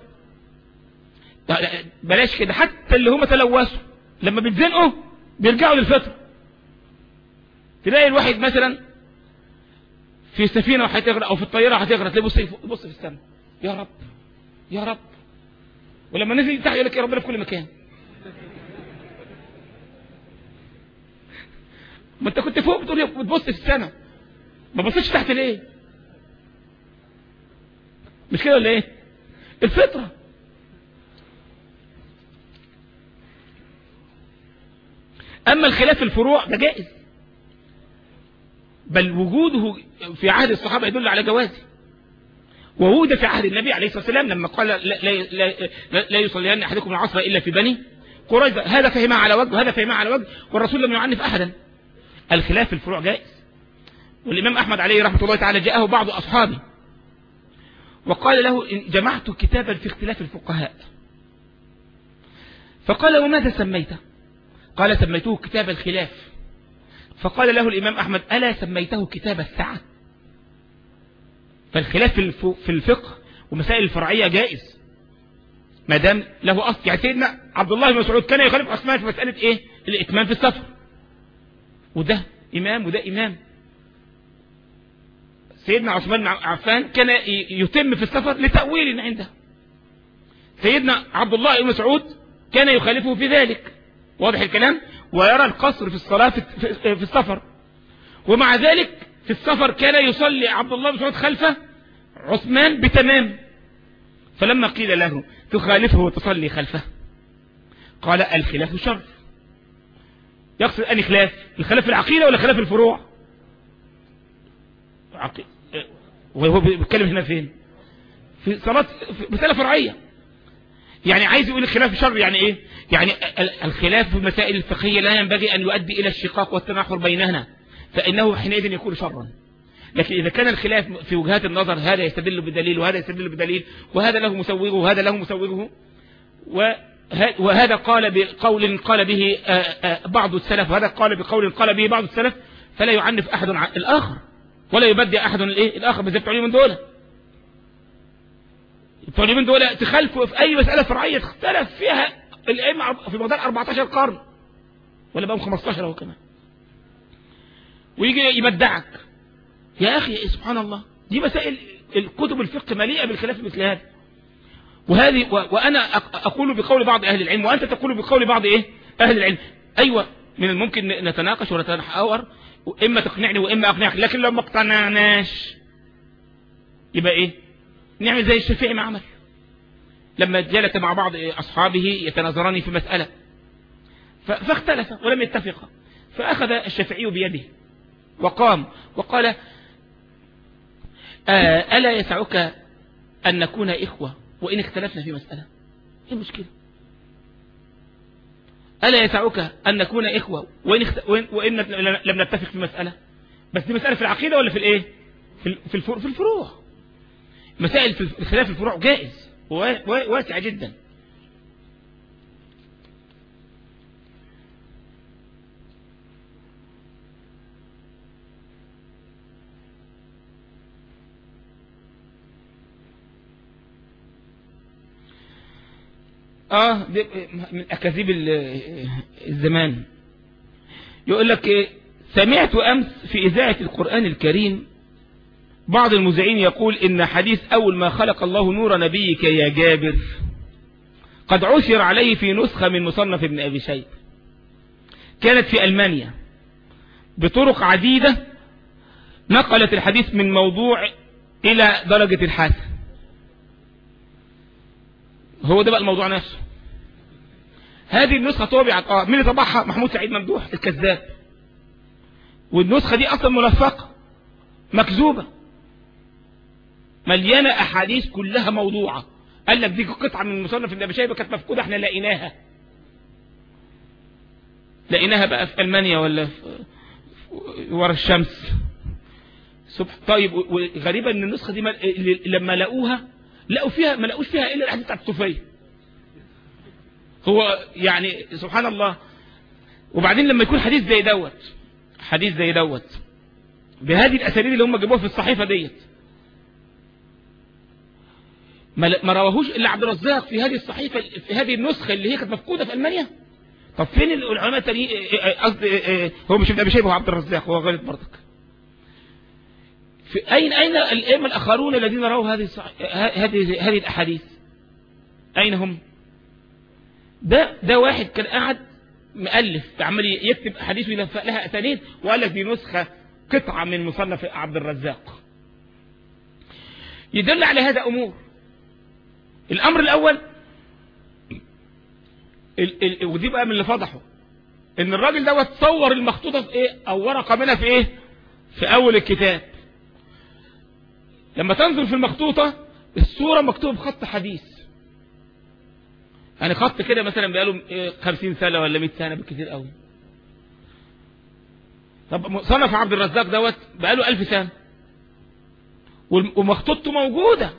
بلاش كده، حتى اللي هم تلوثوا لما بيتزنقوا بيرجعوا للفطرة. تلاقي الواحد مثلا في سفينة وهتغرق أو في الطيارة هتغرق، تلاقيه يبص في السماء، يا رب يا رب، ولما نزل تحت يقول لك يا ربنا في كل مكان. ما انت كنت فوق بتبص في السماء، ما بصيتش تحت ليه؟ مش كده ولا ايه؟ الفطرة. أما الخلاف في الفروع ده جائز، بل وجوده في عهد الصحابة يدل على جوازه، ووجد في عهد النبي عليه الصلاة والسلام لما قال لا يصلين أحدكم العصر إلا في بني قريظة، هذا فهمها على وجه وهذا فهمها على وجه، والرسول لم يعنف أحدا. الخلاف في الفروع جائز. والإمام أحمد عليه رحمة الله تعالى جاءه بعض أصحابه وقال له إن جمعت كتابا في اختلاف الفقهاء، فقال وماذا سميته؟ قال سميته كتاب الخلاف. فقال له الإمام أحمد ألا سميته كتاب السعة؟ فالخلاف في الفقه ومسائل الفرعية جائز ما دام له أصل. يعني سيدنا عبد الله بن مسعود كان يخالف عثمان في مسألة إيه؟ الإتمام في السفر، وده إمام وده إمام. سيدنا عثمان بن عفان كان يتم في السفر لتأويل عنده، سيدنا عبد الله بن مسعود كان يخالفه في ذلك، واضح الكلام، ويرى القصر في الصلاة في السفر، ومع ذلك في السفر كان يصلي عبد الله بن مسعود خلفه عثمان بتمام. فلما قيل له تخالفه وتصلي خلفه قال الخلاف شر. يقصد أني خلاف؟ الخلاف في العقيدة ولا خلاف في الفروع؟ وهو بيتكلم هنا فين؟ في صلاة في مسألة فرعية. يعني عايز يقول الخلاف شر يعني ايه؟ يعني الخلاف في المسائل الفقهية لا ينبغي أن يؤدي إلى الشقاق والتناحر بيننا، فإنه حينئذ يكون شرا. لكن إذا كان الخلاف في وجهات النظر، هذا يستدل بدليل وهذا يستدل بدليل، وهذا له مسوغه وهذا له مسوغه، وهذا قال بقول قال به بعض السلف وهذا قال بقول قال به بعض السلف، فلا يعنف أحد الآخر ولا يبدي أحد الآخر. بالذات بتوع اليومين دول، بتوع اليومين دول تخالفوا في أي مسألة فرعية تختلف فيها الأئمة في مدار 14 قرن ولا بقى 15 أهو كمان، ويجي يبدعك. يا أخي سبحان الله، دي مسائل الكتب الفقه مليئة بالخلاف مثل هذا. وأنا أقول بقول بعض أهل العلم وأنت تقول بقول بعض أهل العلم. أيوة من الممكن نتناقش ونتحاور، إما تقنعني وإما أقنعك، لكن لو ما اقتنعناش يبقى نعمل زي الشافعي ما عمل لما جلس مع بعض أصحابه يتناظران في مسألة فاختلف ولم يتفقا، فأخذ الشافعي بيده وقام وقال ألا يسعك أن نكون إخوة وإن اختلفنا في مسألة؟ إيه المشكلة؟ ألا يسعك أن نكون إخوة وإن لم نتفق في مسألة؟ بس دي مسألة في العقيدة ولا في في الفروع. مسائل في الخلاف في الفروع جائز وواسع جدا. من أكاذيب الزمان. يقول لك سمعت أمس في إذاعة القرآن الكريم بعض المذيعين يقول إن حديث أول ما خلق الله نور نبيك يا جابر قد عثر عليه في نسخة من مصنف ابن أبي شيبة كانت في ألمانيا بطرق عديدة، نقلت الحديث من موضوع إلى درجة الحسن. هو ده بقى الموضوع نفسه. هذه النسخة طبعت من اللي طبعها؟ محمود سعيد ممدوح الكذاب. والنسخة دي أصلا ملفقة مكذوبة مليانة أحاديث كلها موضوعة. قال لك دي قطعة من مصنف ابن أبي شيبة كانت مفقودة، احنا لقيناها بقى في ألمانيا ولا في ورا الشمس. طيب وغريبة ان النسخة دي لما لقوا فيها ما لقوش فيها إلا الحديث بتاع الطفيل. هو يعني سبحان الله. وبعدين لما يكون حديث زي دوت بهذه الأساليب اللي هم جابوها في الصحيفة ديت ما رواهوش إلا عبد الرزاق في هذه الصحيفة في هذه النسخة اللي هي كانت مفقودة في ألمانيا. طب فين العلماء التانيين؟ قصدي هو مش ابن أبي شيبة، هو عبد الرزاق، هو غلط برضك. في أين الأئمة الآخرون الذين رووا هذه الأحاديث؟ أين هم؟ ده واحد كان قاعد مؤلف عمال يكتب أحاديث ويلفق لها أسانيد وقال لك دي نسخة قطعة من مصنف عبد الرزاق. يدل على هذا أمور الامر الاول ودي بقى من اللي فضحه، ان الراجل دوت صور المخطوطه في ايه او ورقه منها في ايه في اول الكتاب. لما تنظر في المخطوطه الصوره مكتوبه بخط حديث، يعني خط كده مثلا بقاله 50 سنه ولا 100 سنه بالكثير قوي. طب صنف عبد الرزاق دوت بقاله 1000 سنه ومخطوطته موجوده،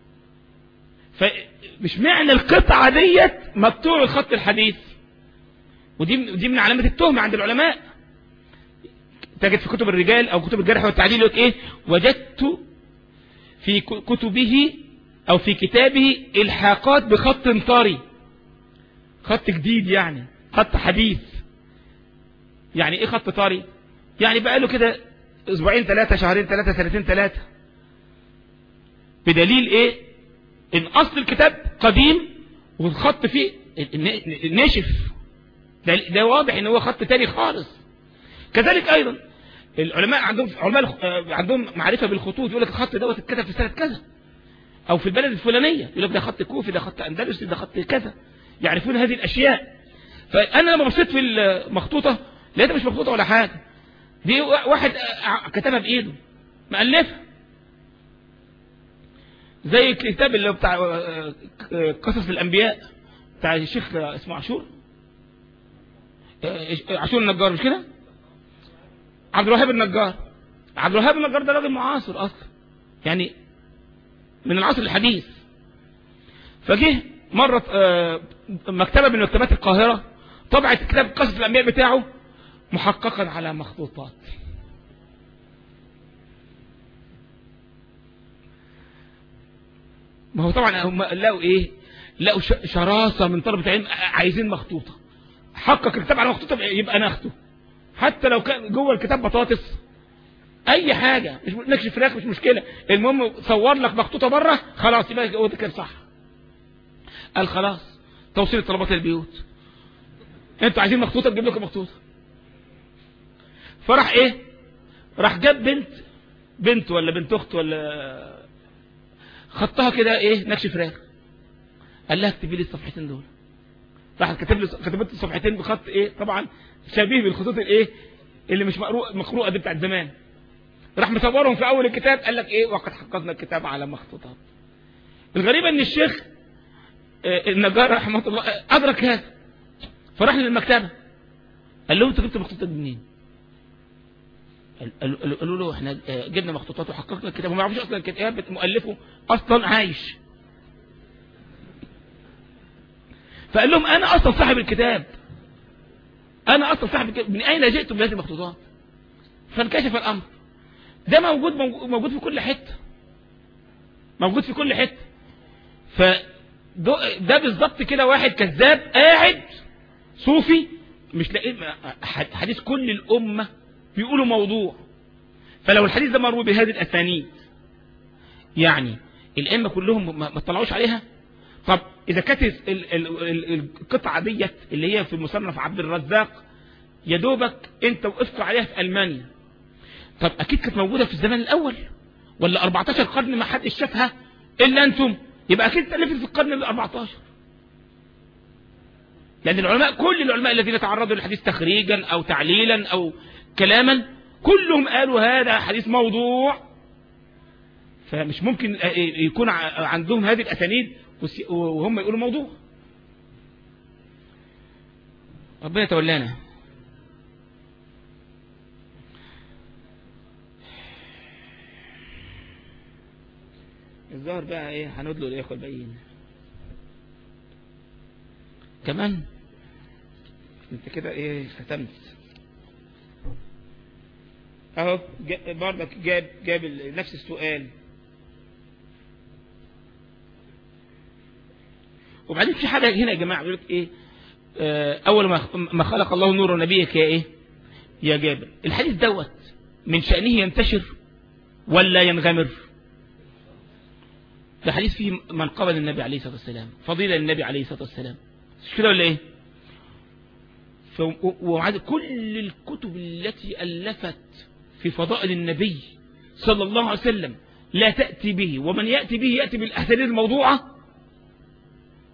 فمش معنى القطعه ديت مقطوع الخط الحديث، ودي من علامات التهمه عند العلماء. تجد في كتب الرجال او كتب الجرح والتعديل يقول ايه؟ وجدت في كتبه او في كتابه الحاقات بخط طري، خط جديد يعني خط حديث. يعني ايه خط طري؟ يعني بقى له كده اسبوعين 3 شهرين 3 سنتين 3، بدليل ايه؟ ان اصل الكتاب قديم والخط فيه نشف، ده واضح ان هو خط تاني خالص. كذلك ايضا العلماء عندهم معرفه بالخطوط، يقول لك الخط دوت اتكتب في سنه كذا او في البلد الفلانيه، يقول لك ده خط كوفي، ده خط اندلسي، ده خط كذا، يعرفون هذه الاشياء. فانا لما بصيت في المخطوطه لقيتها مش مخطوطه ولا حاجه، دي واحد كتبها بايده مؤلفها، زي الكتاب اللي بتاع قصص الانبياء بتاع الشيخ اسمه عاشور النجار، مش كده؟ عبد الوهاب النجار. عبد الوهاب النجار ده راجل معاصر اصلا، يعني من العصر الحديث. فجه مرة مكتبة من مكتبات القاهرة طبعت كتاب قصص الأنبياء بتاعه محققا على مخطوطات. ما هو طبعا هم لقوا ايه؟ لقوا شراسة من طلبة العلم عايزين مخطوطة، حقق الكتاب على مخطوطة يبقى ناخده، حتى لو كان جوه الكتاب بطاطس اي حاجة، مش نكشف فراخ مش مشكلة، المهم صور لك مخطوطة بره خلاص يبقى هو ده كده صح. قال خلاص توصيل طلبات البيوت، انتوا عايزين مخطوطة تجيب لكم مخطوطة. فراح ايه؟ راح جاب بنت ولا بنت اخت ولا خطها كده ايه نكشف فراخ، قال لها اكتبي لي الصفحتين دول. راح كتبت الصفحتين بخط ايه طبعا شبيه بالخطوط الايه اللي مش مقروءه دي بتاعت زمان. راح مصورهم في اول الكتاب، قال لك ايه؟ وقد حققنا الكتاب على مخطوطات. الغريبه ان الشيخ النجار رحمه الله ادرك هذا، فراح للمكتبه قال لهم انتوا جبتوا مخطوطات منين؟ قالوا له احنا جبنا مخطوطات وحققنا الكتاب، وما يعرفوش اصلا الكتاب مؤلفه اصلا عايش. فقال لهم انا اصلا صاحب الكتاب، انا اصلا صاحب الكتاب، من اين جئتم بهذه المخطوطات؟ فانكشف الامر. ده موجود في كل حته، موجود في كل حته. ده بالظبط كده واحد كذاب قاعد صوفي مش لاقي حديث كل الامه بيقولوا موضوع، فلو الحديث ده مروي بهذه الاسانيد يعني الائمه كلهم ما اطلعوش عليها. طب اذا كانت القطعه ديت اللي هي في مصنف عبد الرزاق يا دوبك انت وقفت عليها في المانيا، طب اكيد كانت موجوده في الزمان الاول ولا 14 قرن ما حدش شافها الا انتم، يبقى اكيد اتالفت في القرن ال14. لان العلماء كل العلماء الذين تعرضوا للحديث تخريجا او تعليلا او كلاما كلهم قالوا هذا حديث موضوع، فمش ممكن يكون عندهم هذه الاسانيد وهم يقولوا موضوع. ربنا يتولانا. الظاهر بقى ايه هندلوا الاخوه الباقيين كمان. انت كده ايه ختمت اهو برضك جاب نفس السؤال. وبعدين في حاجه هنا يا جماعه بيقول لك ايه اول ما خلق الله نور نبيك يا ايه يا جابر. الحديث دوت من شأنه ينتشر ولا ينغمر؟ ده حديث فيه منقبة للنبي عليه الصلاة والسلام، فضيلة للنبي عليه الصلاة والسلام، مش كده ولا ايه؟ وعاد كل الكتب التي ألفت في فضائل النبي صلى الله عليه وسلم لا تأتي به، ومن يأتي به يأتي بالأحاديث الموضوعة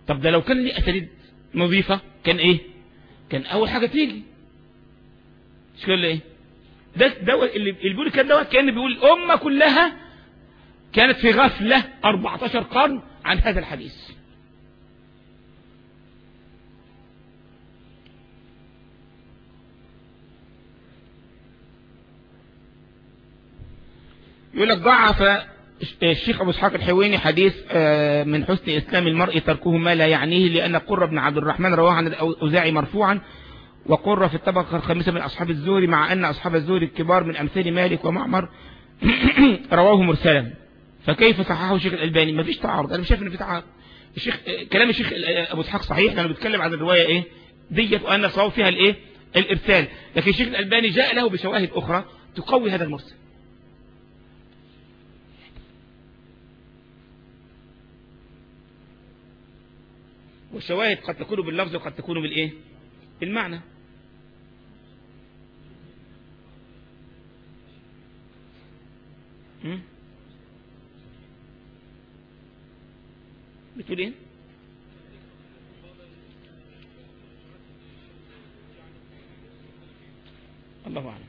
طب ده لو كان ليه اسانيد نظيفة كان ايه؟ كان اول حاجة تيجي، مش كده ايه؟ ده اللي بيقول كان دوت كان بيقول الامة كلها كانت في غفلة 14 قرن عن هذا الحديث. يقول لك ضعف الشيخ أبو إسحاق الحويني حديث من حسن إسلام المرء تركه ما لا يعنيه، لأن قرة بن عبد الرحمن رواه عن الأوزاعي مرفوعا، وقرة في الطبقة الخامسة من أصحاب الزهري، مع أن أصحاب الزهري الكبار من أمثال مالك ومعمر رواه مرسلا. فكيف صححه الشيخ الألباني؟ ما فيش تعارض، أنا مش شايف إن في تعارض. كلام الشيخ أبو إسحاق صحيح لأنه بيتكلم عن الرواية إيه ديت، وأن الصواب فيها الإيه الإرسال، لكن الشيخ الألباني جاء له بشواهد أخرى تقوي هذا المرسل. والشواهد قد تكون باللفظ وقد تكون بالايه بالمعنى. بتقول ايه؟ الله اعلم.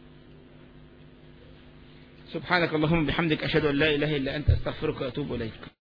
سبحانك اللهم بحمدك أشهد أن لا إله إلا أنت أستغفرك وأتوب إليك.